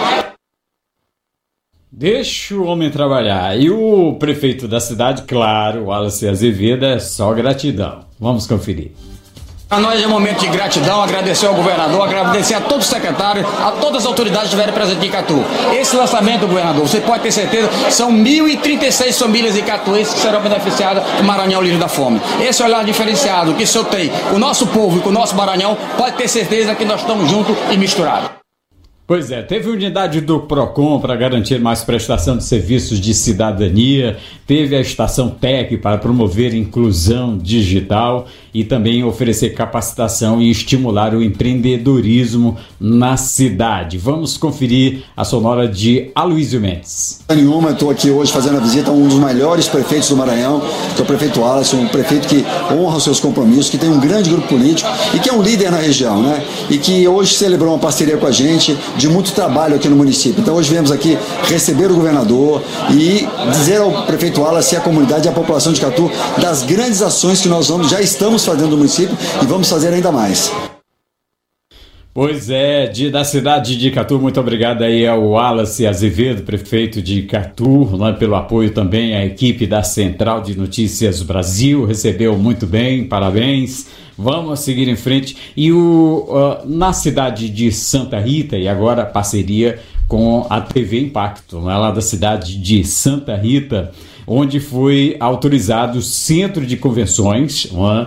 Deixa o homem trabalhar. E o prefeito da cidade, claro, Wallace Azevedo, é só gratidão. Vamos conferir. Para nós é um momento de gratidão, agradecer ao governador, agradecer a todos os secretários, a todas as autoridades que estiverem presentes em Icatu. Esse lançamento, governador, você pode ter certeza, são 1.036 famílias icatuenses que serão beneficiadas do Maranhão Livre da Fome. Esse olhar diferenciado que o senhor tem com o nosso povo e com o nosso Maranhão, pode ter certeza que nós estamos juntos e misturados. Pois é, teve unidade do PROCON para garantir mais prestação de serviços de cidadania, teve a Estação TEC para promover inclusão digital e também oferecer capacitação e estimular o empreendedorismo na cidade. Vamos conferir a sonora de Aloysio Mendes. Nenhuma, estou aqui hoje fazendo a visita a um dos melhores prefeitos do Maranhão, que é o prefeito Wallace, um prefeito que honra os seus compromissos, que tem um grande grupo político e que é um líder na região, né? E que hoje celebrou uma parceria com a gente de muito trabalho aqui no município. Então hoje viemos aqui receber o governador e dizer ao prefeito Wallace e à comunidade e à população de Icatu das grandes ações que nós já estamos fazendo no município e vamos fazer ainda mais. Pois é, da cidade de Icatu, muito obrigado aí ao Wallace Azevedo, prefeito de Icatu, pelo apoio também à equipe da Central de Notícias Brasil, recebeu muito bem, parabéns. Vamos seguir em frente. E na cidade de Santa Rita, e agora parceria com a TV Impacto, lá da cidade de Santa Rita, onde foi autorizado o centro de convenções,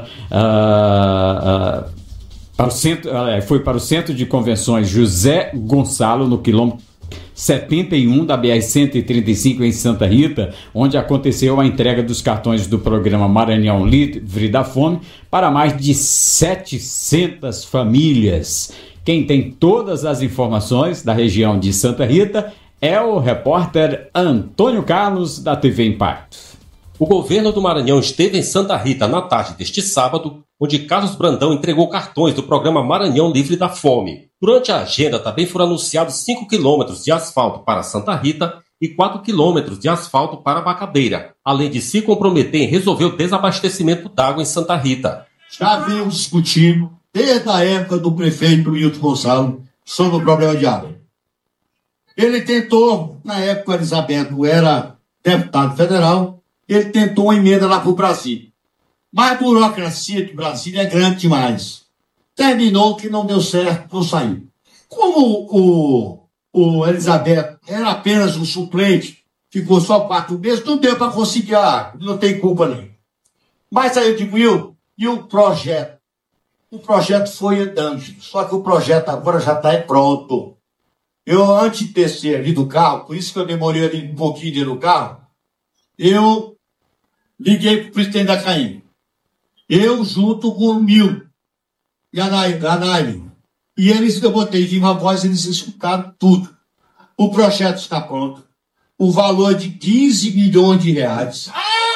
foi para o centro de convenções José Gonçalo, no quilômetro 71 da BR-135 em Santa Rita, onde aconteceu a entrega dos cartões do programa Maranhão Livre da Fome para mais de 700 famílias. Quem tem todas as informações da região de Santa Rita é o repórter Antônio Carlos, da TV Impacto. O governo do Maranhão esteve em Santa Rita na tarde deste sábado, onde Carlos Brandão entregou cartões do programa Maranhão Livre da Fome. Durante a agenda também foram anunciados 5 quilômetros de asfalto para Santa Rita e 4 quilômetros de asfalto para Bacabeira, além de se comprometer em resolver o desabastecimento d'água em Santa Rita. Já vimos discutindo, desde a época do prefeito Milton Gonçalo, sobre o problema de água. Ele tentou, na época Elizabeth era deputado federal, ele tentou uma emenda lá para o Brasil. Mas a burocracia de Brasília é grande demais. Terminou que não deu certo, não saiu. Como o Elizabeth era apenas um suplente, ficou só 4 meses, não deu para conciliar água, não tem culpa nem. Mas aí eu digo, e o projeto? O projeto foi andando, só que o projeto agora já está pronto. Eu, antes de descer ali do carro, por isso que eu demorei ali um pouquinho dentro do carro, eu liguei para o presidente da CAIM. Eu junto com o Milton e a Naime. E eles, eu botei viva voz, eles escutaram tudo. O projeto está pronto. O valor de 15 milhões de reais.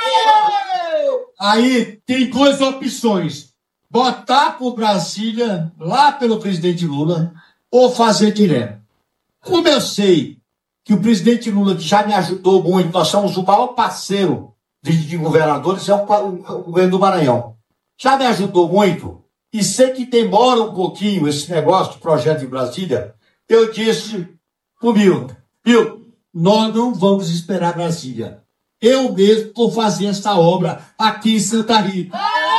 Aí tem 2 opções. Botar por Brasília, lá pelo presidente Lula, ou fazer direto. Como eu sei que o presidente Lula, que já me ajudou muito, nós somos o maior parceiro de governadores, é o governo do Maranhão. Já me ajudou muito, e sei que demora um pouquinho esse negócio de projeto em Brasília, eu disse pro Milton, nós não vamos esperar Brasília. Eu mesmo vou fazer essa obra aqui em Santa Rita.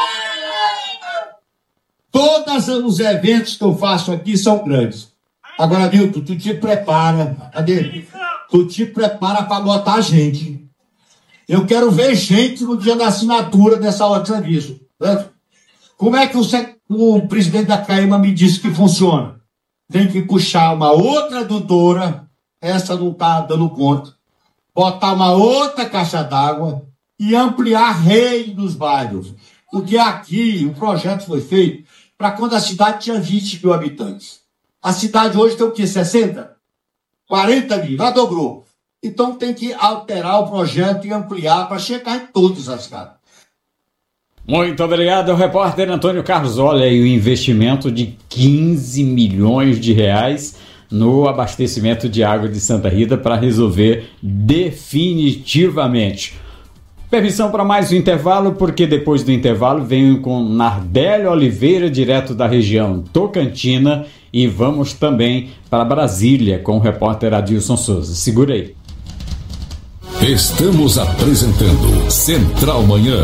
Todos os eventos que eu faço aqui são grandes. Agora, Milton, tu te prepara, cadê? Tu te prepara para botar gente. Eu quero ver gente no dia da assinatura dessa hora de serviço. Como é que o presidente da CAIMA me disse que funciona? Tem que puxar uma outra doutora, essa não está dando conta, botar uma outra caixa d'água e ampliar a rede dos bairros. Porque aqui o projeto foi feito para quando a cidade tinha 20 mil habitantes. A cidade hoje tem o quê? 60? 40 mil, já dobrou. Então tem que alterar o projeto e ampliar para chegar em todas as casas. Muito obrigado, repórter Antônio Carlos. Olha aí o investimento de 15 milhões de reais no abastecimento de água de Santa Rita para resolver definitivamente. Permissão para mais um intervalo, porque depois do intervalo venho com Nardelli Oliveira, direto da região Tocantina, e vamos também para Brasília com o repórter Adilson Souza. Segura aí. Estamos apresentando Central Manhã.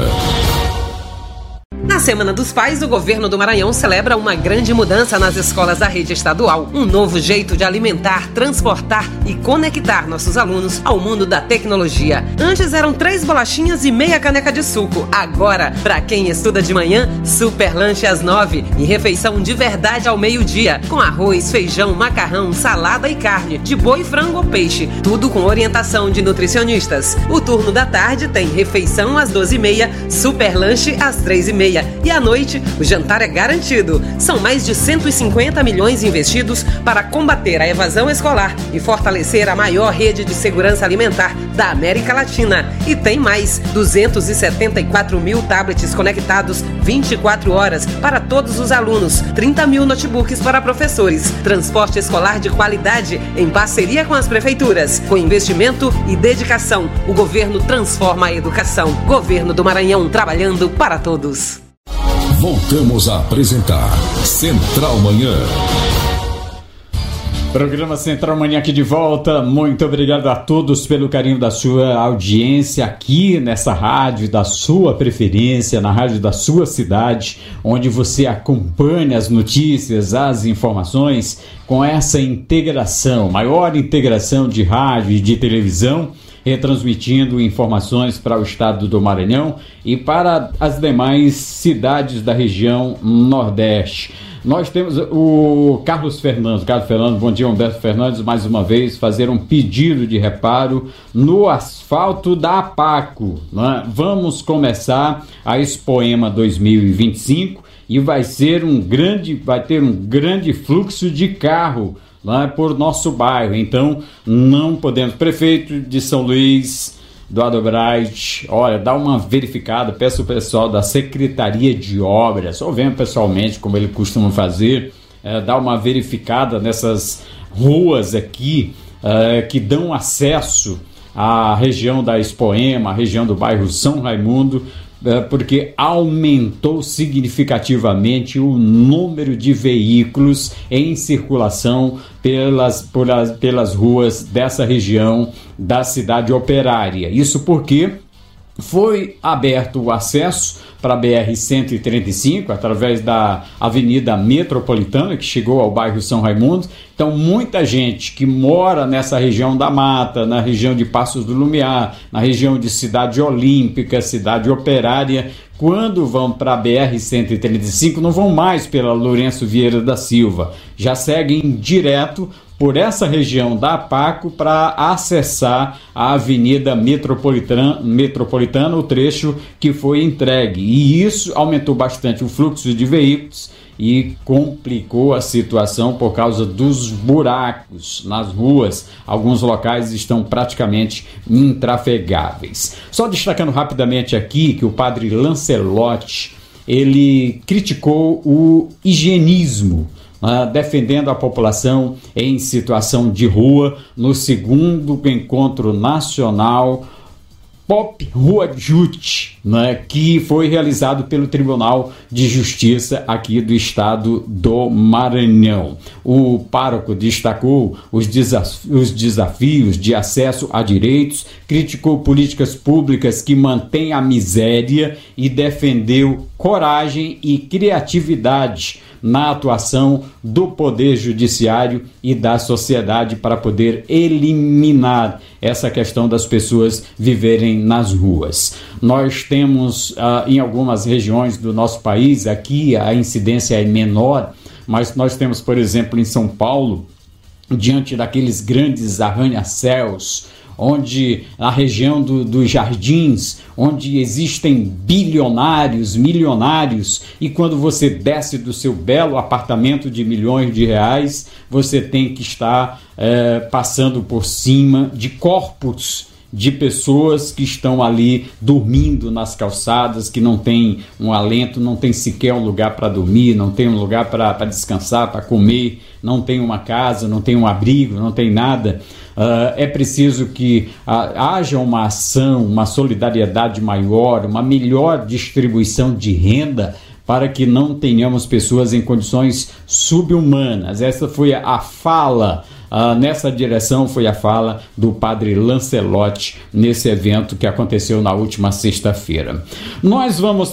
Na Semana dos Pais, o governo do Maranhão celebra uma grande mudança nas escolas da rede estadual. Um novo jeito de alimentar, transportar e conectar nossos alunos ao mundo da tecnologia. Antes eram 3 bolachinhas e meia caneca de suco. Agora, para quem estuda de manhã, super lanche às 9 e refeição de verdade ao meio-dia, com arroz, feijão, macarrão, salada e carne, de boi, frango ou peixe. Tudo com orientação de nutricionistas. O turno da tarde tem refeição às 12h30, super lanche às 3h30. E à noite, o jantar é garantido. São mais de 150 milhões investidos para combater a evasão escolar e fortalecer a maior rede de segurança alimentar da América Latina. E tem mais, 274 mil tablets conectados 24 horas para todos os alunos, 30 mil notebooks para professores, transporte escolar de qualidade em parceria com as prefeituras. Com investimento e dedicação, o governo transforma a educação. Governo do Maranhão, trabalhando para todos. Voltamos a apresentar Central Manhã. Programa Central Manhã aqui de volta. Muito obrigado a todos pelo carinho da sua audiência aqui nessa rádio da sua preferência, na rádio da sua cidade, onde você acompanha as notícias, as informações com essa integração, maior integração de rádio e de televisão, retransmitindo informações para o estado do Maranhão e para as demais cidades da região Nordeste. Nós temos o Carlos Fernandes. Carlos Fernandes, bom dia, Humberto Fernandes, mais uma vez, fazer um pedido de reparo no asfalto da APACO, né? Vamos começar a Expoema 2025 e vai ter um grande fluxo de carro lá por nosso bairro. Então, não podemos. Prefeito de São Luís, Eduardo Bright, olha, dá uma verificada, peço o pessoal da Secretaria de Obras, ou venha pessoalmente, como ele costuma fazer, dá uma verificada nessas ruas aqui que dão acesso à região da Expoema, à região do bairro São Raimundo, porque aumentou significativamente o número de veículos em circulação pelas ruas dessa região da cidade operária. Isso porque foi aberto o acesso para a BR-135 através da Avenida Metropolitana, que chegou ao bairro São Raimundo. Então, muita gente que mora nessa região da Mata, na região de Passos do Lumiar, na região de Cidade Olímpica, Cidade Operária, quando vão para a BR-135, não vão mais pela Lourenço Vieira da Silva, já seguem direto por essa região da APACO para acessar a Avenida Metropolitana, o trecho que foi entregue. E isso aumentou bastante o fluxo de veículos e complicou a situação por causa dos buracos nas ruas. Alguns locais estão praticamente intrafegáveis. Só destacando rapidamente aqui que o padre Lancelotti, ele criticou o higienismo, defendendo a população em situação de rua no 2º Encontro Nacional Pop Rua Jute, que foi realizado pelo Tribunal de Justiça aqui do estado do Maranhão. O pároco destacou os desafios de acesso a direitos, criticou políticas públicas que mantêm a miséria e defendeu coragem e criatividade na atuação do Poder Judiciário e da sociedade para poder eliminar essa questão das pessoas viverem nas ruas. Nós temos em algumas regiões do nosso país, aqui a incidência é menor, mas nós temos, por exemplo, em São Paulo, diante daqueles grandes arranha-céus, onde na região dos Jardins, onde existem bilionários, milionários, e quando você desce do seu belo apartamento de milhões de reais, você tem que estar passando por cima de corpos de pessoas que estão ali dormindo nas calçadas, que não tem um alento, não tem sequer um lugar para dormir, não tem um lugar para descansar, para comer, não tem uma casa, não tem um abrigo, não tem nada. É preciso que haja uma ação, uma solidariedade maior, uma melhor distribuição de renda para que não tenhamos pessoas em condições subhumanas. Essa foi a fala, nessa direção foi a fala do padre Lancelotti nesse evento que aconteceu na última sexta-feira. Nós vamos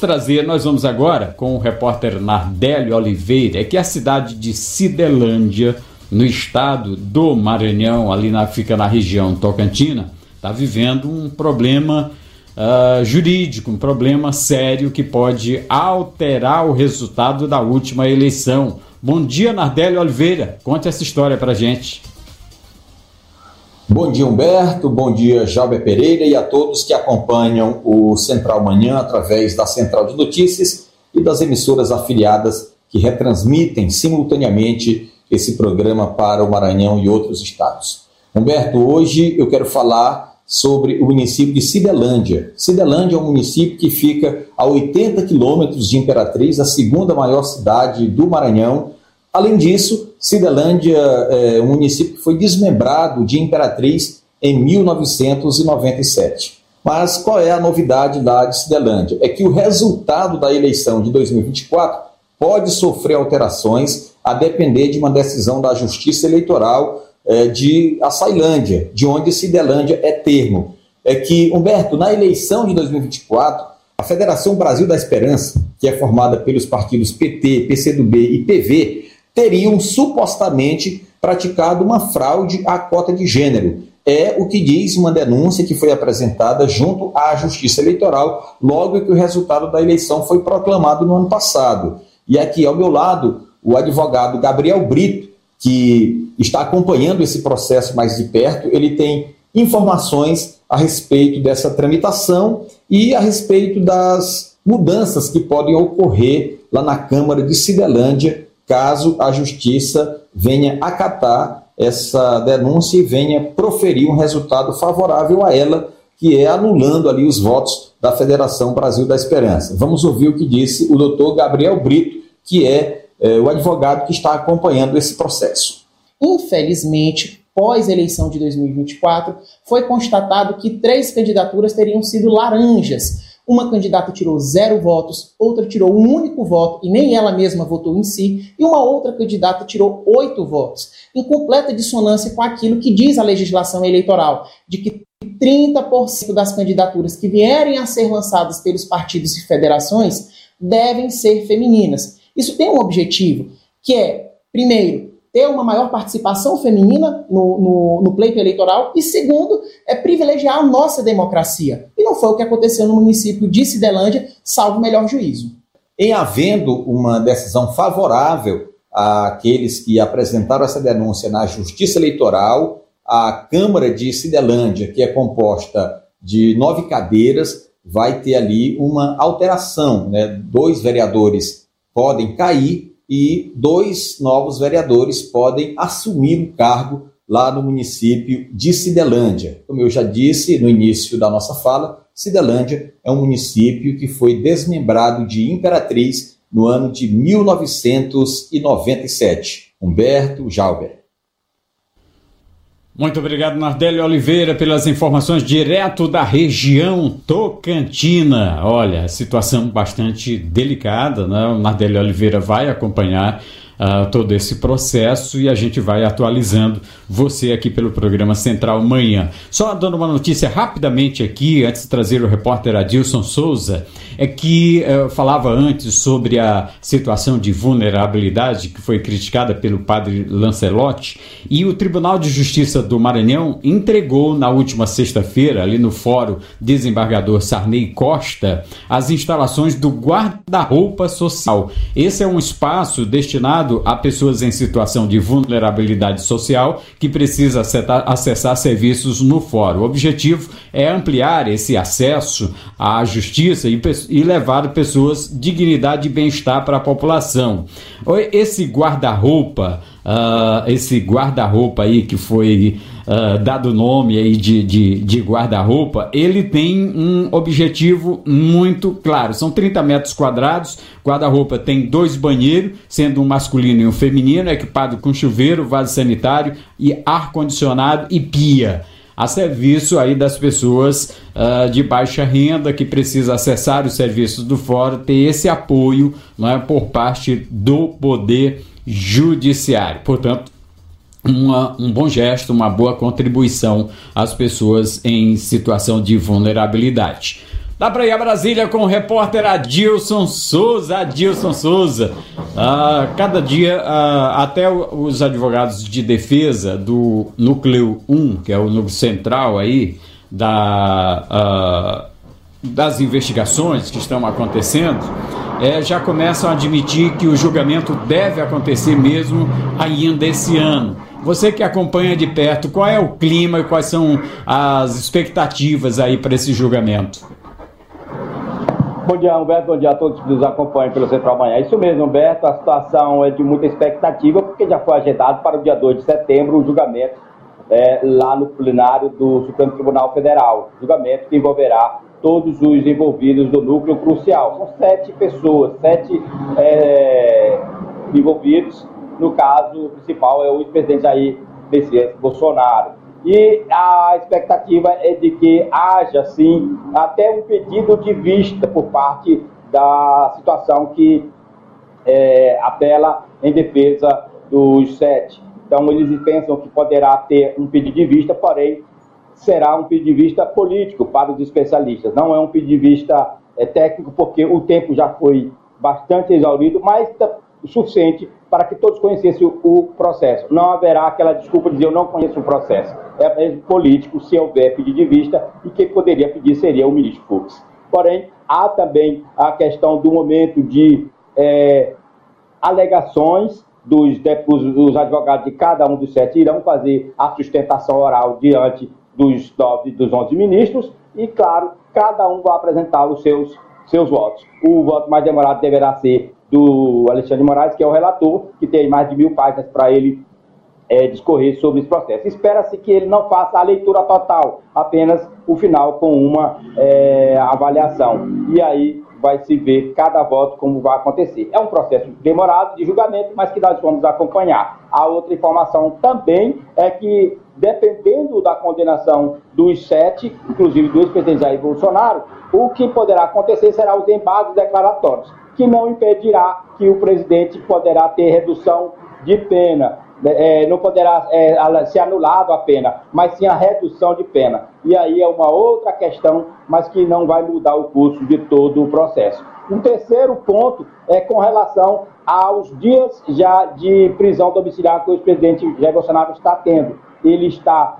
agora com o repórter Nardélio Oliveira, que é a cidade de Cidelândia, no estado do Maranhão, fica na região tocantina, está vivendo um problema jurídico, um problema sério que pode alterar o resultado da última eleição. Bom dia, Nardélio Oliveira, conte essa história para a gente. Bom dia, Humberto, bom dia, Jalber Pereira, e a todos que acompanham o Central Manhã através da Central de Notícias e das emissoras afiliadas que retransmitem simultaneamente esse programa para o Maranhão e outros estados. Humberto, hoje eu quero falar sobre o município de Cidelândia. Cidelândia é um município que fica a 80 quilômetros de Imperatriz, a 2ª maior cidade do Maranhão. Além disso, Cidelândia é um município que foi desmembrado de Imperatriz em 1997. Mas qual é a novidade lá de Cidelândia? É que o resultado da eleição de 2024 pode sofrer alterações a depender de uma decisão da Justiça Eleitoral de Açailândia, de onde Cidelândia é termo. É que, Humberto, na eleição de 2024, a Federação Brasil da Esperança, que é formada pelos partidos PT, PCdoB e PV, teriam supostamente praticado uma fraude à cota de gênero. É o que diz uma denúncia que foi apresentada junto à Justiça Eleitoral logo que o resultado da eleição foi proclamado no ano passado. E aqui ao meu lado, o advogado Gabriel Brito, que está acompanhando esse processo mais de perto. Ele tem informações a respeito dessa tramitação e a respeito das mudanças que podem ocorrer lá na Câmara de Cidelândia, caso a Justiça venha acatar essa denúncia e venha proferir um resultado favorável a ela, que é anulando ali os votos da Federação Brasil da Esperança. Vamos ouvir o que disse o doutor Gabriel Brito, que é o advogado que está acompanhando esse processo. Infelizmente, pós-eleição de 2024, foi constatado que 3 candidaturas teriam sido laranjas. Uma candidata tirou 0 votos, outra tirou um único voto e nem ela mesma votou em si, e uma outra candidata tirou 8 votos, em completa dissonância com aquilo que diz a legislação eleitoral, de que 30% das candidaturas que vierem a ser lançadas pelos partidos e federações devem ser femininas. Isso tem um objetivo, que é, primeiro, ter uma maior participação feminina no pleito eleitoral e, segundo, é privilegiar a nossa democracia. E não foi o que aconteceu no município de Cidelândia, salvo o melhor juízo. Em havendo uma decisão favorável àqueles que apresentaram essa denúncia na Justiça Eleitoral, a Câmara de Cidelândia, que é composta de 9 cadeiras, vai ter ali uma alteração, né? 2 vereadores podem cair e 2 novos vereadores podem assumir o cargo lá no município de Cidelândia. Como eu já disse no início da nossa fala, Cidelândia é um município que foi desmembrado de Imperatriz no ano de 1997. Humberto Jalber. Muito obrigado, Nardelli Oliveira, pelas informações direto da região Tocantina. Olha, situação bastante delicada, né? O Nardelli Oliveira vai acompanhar todo esse processo e a gente vai atualizando você aqui pelo programa Central Manhã. Só dando uma notícia rapidamente aqui, antes de trazer o repórter Adilson Souza, é que eu falava antes sobre a situação de vulnerabilidade que foi criticada pelo padre Lancelotti, e o Tribunal de Justiça do Maranhão entregou na última sexta-feira, ali no Fórum Desembargador Sarney Costa, as instalações do guarda-roupa social. Esse é um espaço destinado a pessoas em situação de vulnerabilidade social que precisa acessar serviços no fórum. O objetivo é ampliar esse acesso à justiça e levar pessoas dignidade e bem-estar para a população. Esse guarda-roupa aí que foi dado o nome aí de guarda-roupa, ele tem um objetivo muito claro. São 30 metros quadrados, guarda-roupa tem 2 banheiros, sendo um masculino e um feminino, equipado com chuveiro, vaso sanitário e ar-condicionado e pia, a serviço aí das pessoas de baixa renda que precisam acessar os serviços do fórum, ter esse apoio, não é, por parte do Poder Judiciário. Portanto, um bom gesto, uma boa contribuição às pessoas em situação de vulnerabilidade. Dá para ir a Brasília com o repórter Adilson Souza. Cada dia, até os advogados de defesa do Núcleo 1, que é o núcleo central aí das investigações que estão acontecendo, já começam a admitir que o julgamento deve acontecer mesmo ainda esse ano. Você que acompanha de perto, qual é o clima e quais são as expectativas aí para esse julgamento? Bom dia, Humberto. Bom dia a todos que nos acompanham pelo Central Manhã. Isso mesmo, Humberto. A situação é de muita expectativa, porque já foi agendado para o dia 2 de setembro o julgamento lá no plenário do Supremo Tribunal Federal. Julgamento que envolverá todos os envolvidos do núcleo crucial. São 7 pessoas, 7 envolvidos. No caso, o principal é o ex-presidente Jair Messias Bolsonaro. E a expectativa é de que haja, sim, até um pedido de vista por parte da situação que apela em defesa dos 7. Então, eles pensam que poderá ter um pedido de vista, porém, será um pedido de vista político para os especialistas. Não é um pedido de vista técnico, porque o tempo já foi bastante exaurido, mas o suficiente para que todos conhecessem o processo. Não haverá aquela desculpa de dizer eu não conheço o processo. É mesmo político, se houver pedido de vista, e quem poderia pedir seria o ministro Fux. Porém, há também a questão do momento de alegações dos advogados de cada um dos 7 irão fazer a sustentação oral diante dos 11 ministros e, claro, cada um vai apresentar os seus votos. O voto mais demorado deverá ser do Alexandre de Moraes, que é o relator, que tem mais de 1000 páginas para ele discorrer sobre esse processo. Espera-se que ele não faça a leitura total, apenas o final com uma avaliação. E aí vai se ver cada voto como vai acontecer. É um processo demorado de julgamento, mas que nós vamos acompanhar. A outra informação também é que, dependendo da condenação dos 7, inclusive do ex-presidente Jair Bolsonaro, o que poderá acontecer será os embargos declaratórios, que não impedirá que o presidente poderá ter redução de pena, não poderá ser anulado a pena, mas sim a redução de pena. E aí é uma outra questão, mas que não vai mudar o curso de todo o processo. Um terceiro ponto é com relação aos dias já de prisão domiciliar que o ex-presidente Jair Bolsonaro está tendo. Ele está,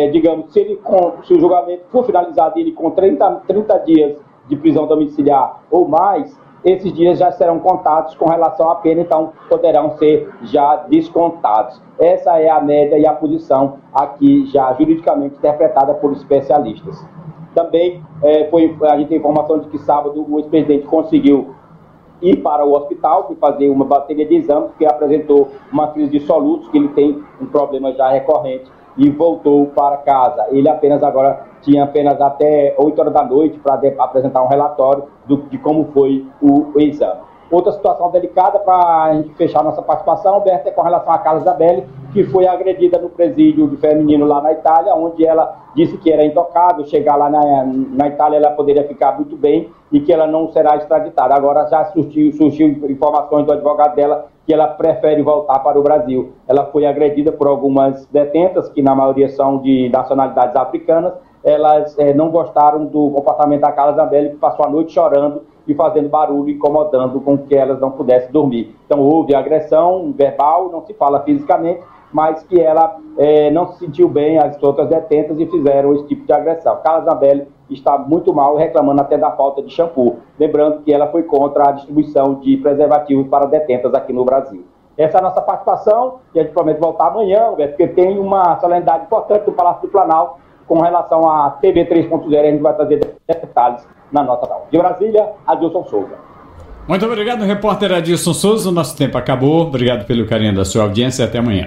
se o julgamento for finalizado ele com 30 dias de prisão domiciliar ou mais, esses dias já serão contados com relação à pena, então poderão ser já descontados. Essa é a média e a posição aqui já juridicamente interpretada por especialistas. Também a gente tem informação de que sábado o ex-presidente conseguiu ir para o hospital, foi fazer uma bateria de exames, porque apresentou uma crise de soluços, que ele tem um problema já recorrente, e voltou para casa. Ele tinha apenas até 8 horas da noite para apresentar um relatório de como foi o exame. Outra situação delicada para a gente fechar nossa participação, Berta, é com relação a Carla Zambelli, que foi agredida no presídio feminino lá na Itália, onde ela disse que era intocável, chegar lá na Itália ela poderia ficar muito bem e que ela não será extraditada. Agora já surgiu informações do advogado dela que ela prefere voltar para o Brasil. Ela foi agredida por algumas detentas, que na maioria são de nacionalidades africanas. Elas não gostaram do comportamento da Carla Zambelli, que passou a noite chorando e fazendo barulho, incomodando com que elas não pudessem dormir. Então houve agressão verbal, não se fala fisicamente, mas que ela não se sentiu bem, as outras detentas, e fizeram esse tipo de agressão. Carla Zambelli está muito mal, reclamando até da falta de shampoo. Lembrando que ela foi contra a distribuição de preservativos para detentas aqui no Brasil. Essa é a nossa participação, e a gente promete voltar amanhã, porque tem uma solenidade importante do Palácio do Planalto com relação à TV 3.0, a gente vai trazer detalhes na nossa aula. De Brasília, Adilson Souza. Muito obrigado, repórter Adilson Souza. O nosso tempo acabou. Obrigado pelo carinho da sua audiência. Até amanhã.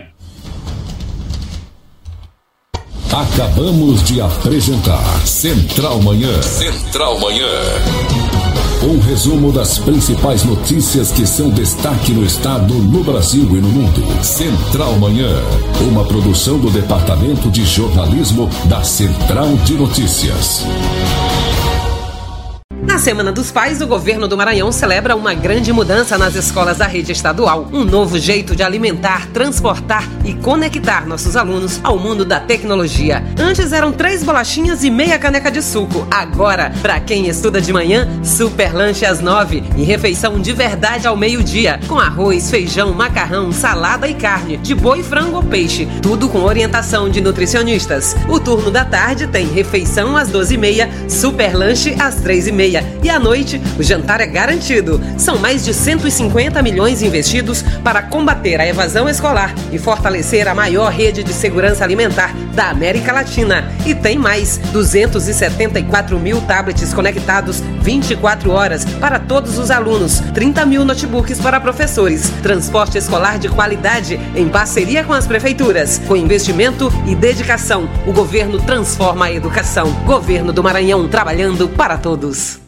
Acabamos de apresentar Central Manhã. Central Manhã. Um resumo das principais notícias que são destaque no estado, no Brasil e no mundo. Central Manhã. Uma produção do Departamento de Jornalismo da Central de Notícias. Na Semana dos Pais, o governo do Maranhão celebra uma grande mudança nas escolas da rede estadual. Um novo jeito de alimentar, transportar e conectar nossos alunos ao mundo da tecnologia. Antes eram 3 bolachinhas e meia caneca de suco. Agora, para quem estuda de manhã, super lanche às 9 e refeição de verdade ao meio-dia, com arroz, feijão, macarrão, salada e carne, de boi, frango ou peixe. Tudo com orientação de nutricionistas. O turno da tarde tem refeição às 12h30, super lanche às 3h30. E à noite, o jantar é garantido. São mais de 150 milhões investidos para combater a evasão escolar e fortalecer a maior rede de segurança alimentar da América Latina. E tem mais, 274 mil tablets conectados 24 horas para todos os alunos, 30 mil notebooks para professores, transporte escolar de qualidade em parceria com as prefeituras. Com investimento e dedicação, o governo transforma a educação. Governo do Maranhão, trabalhando para todos.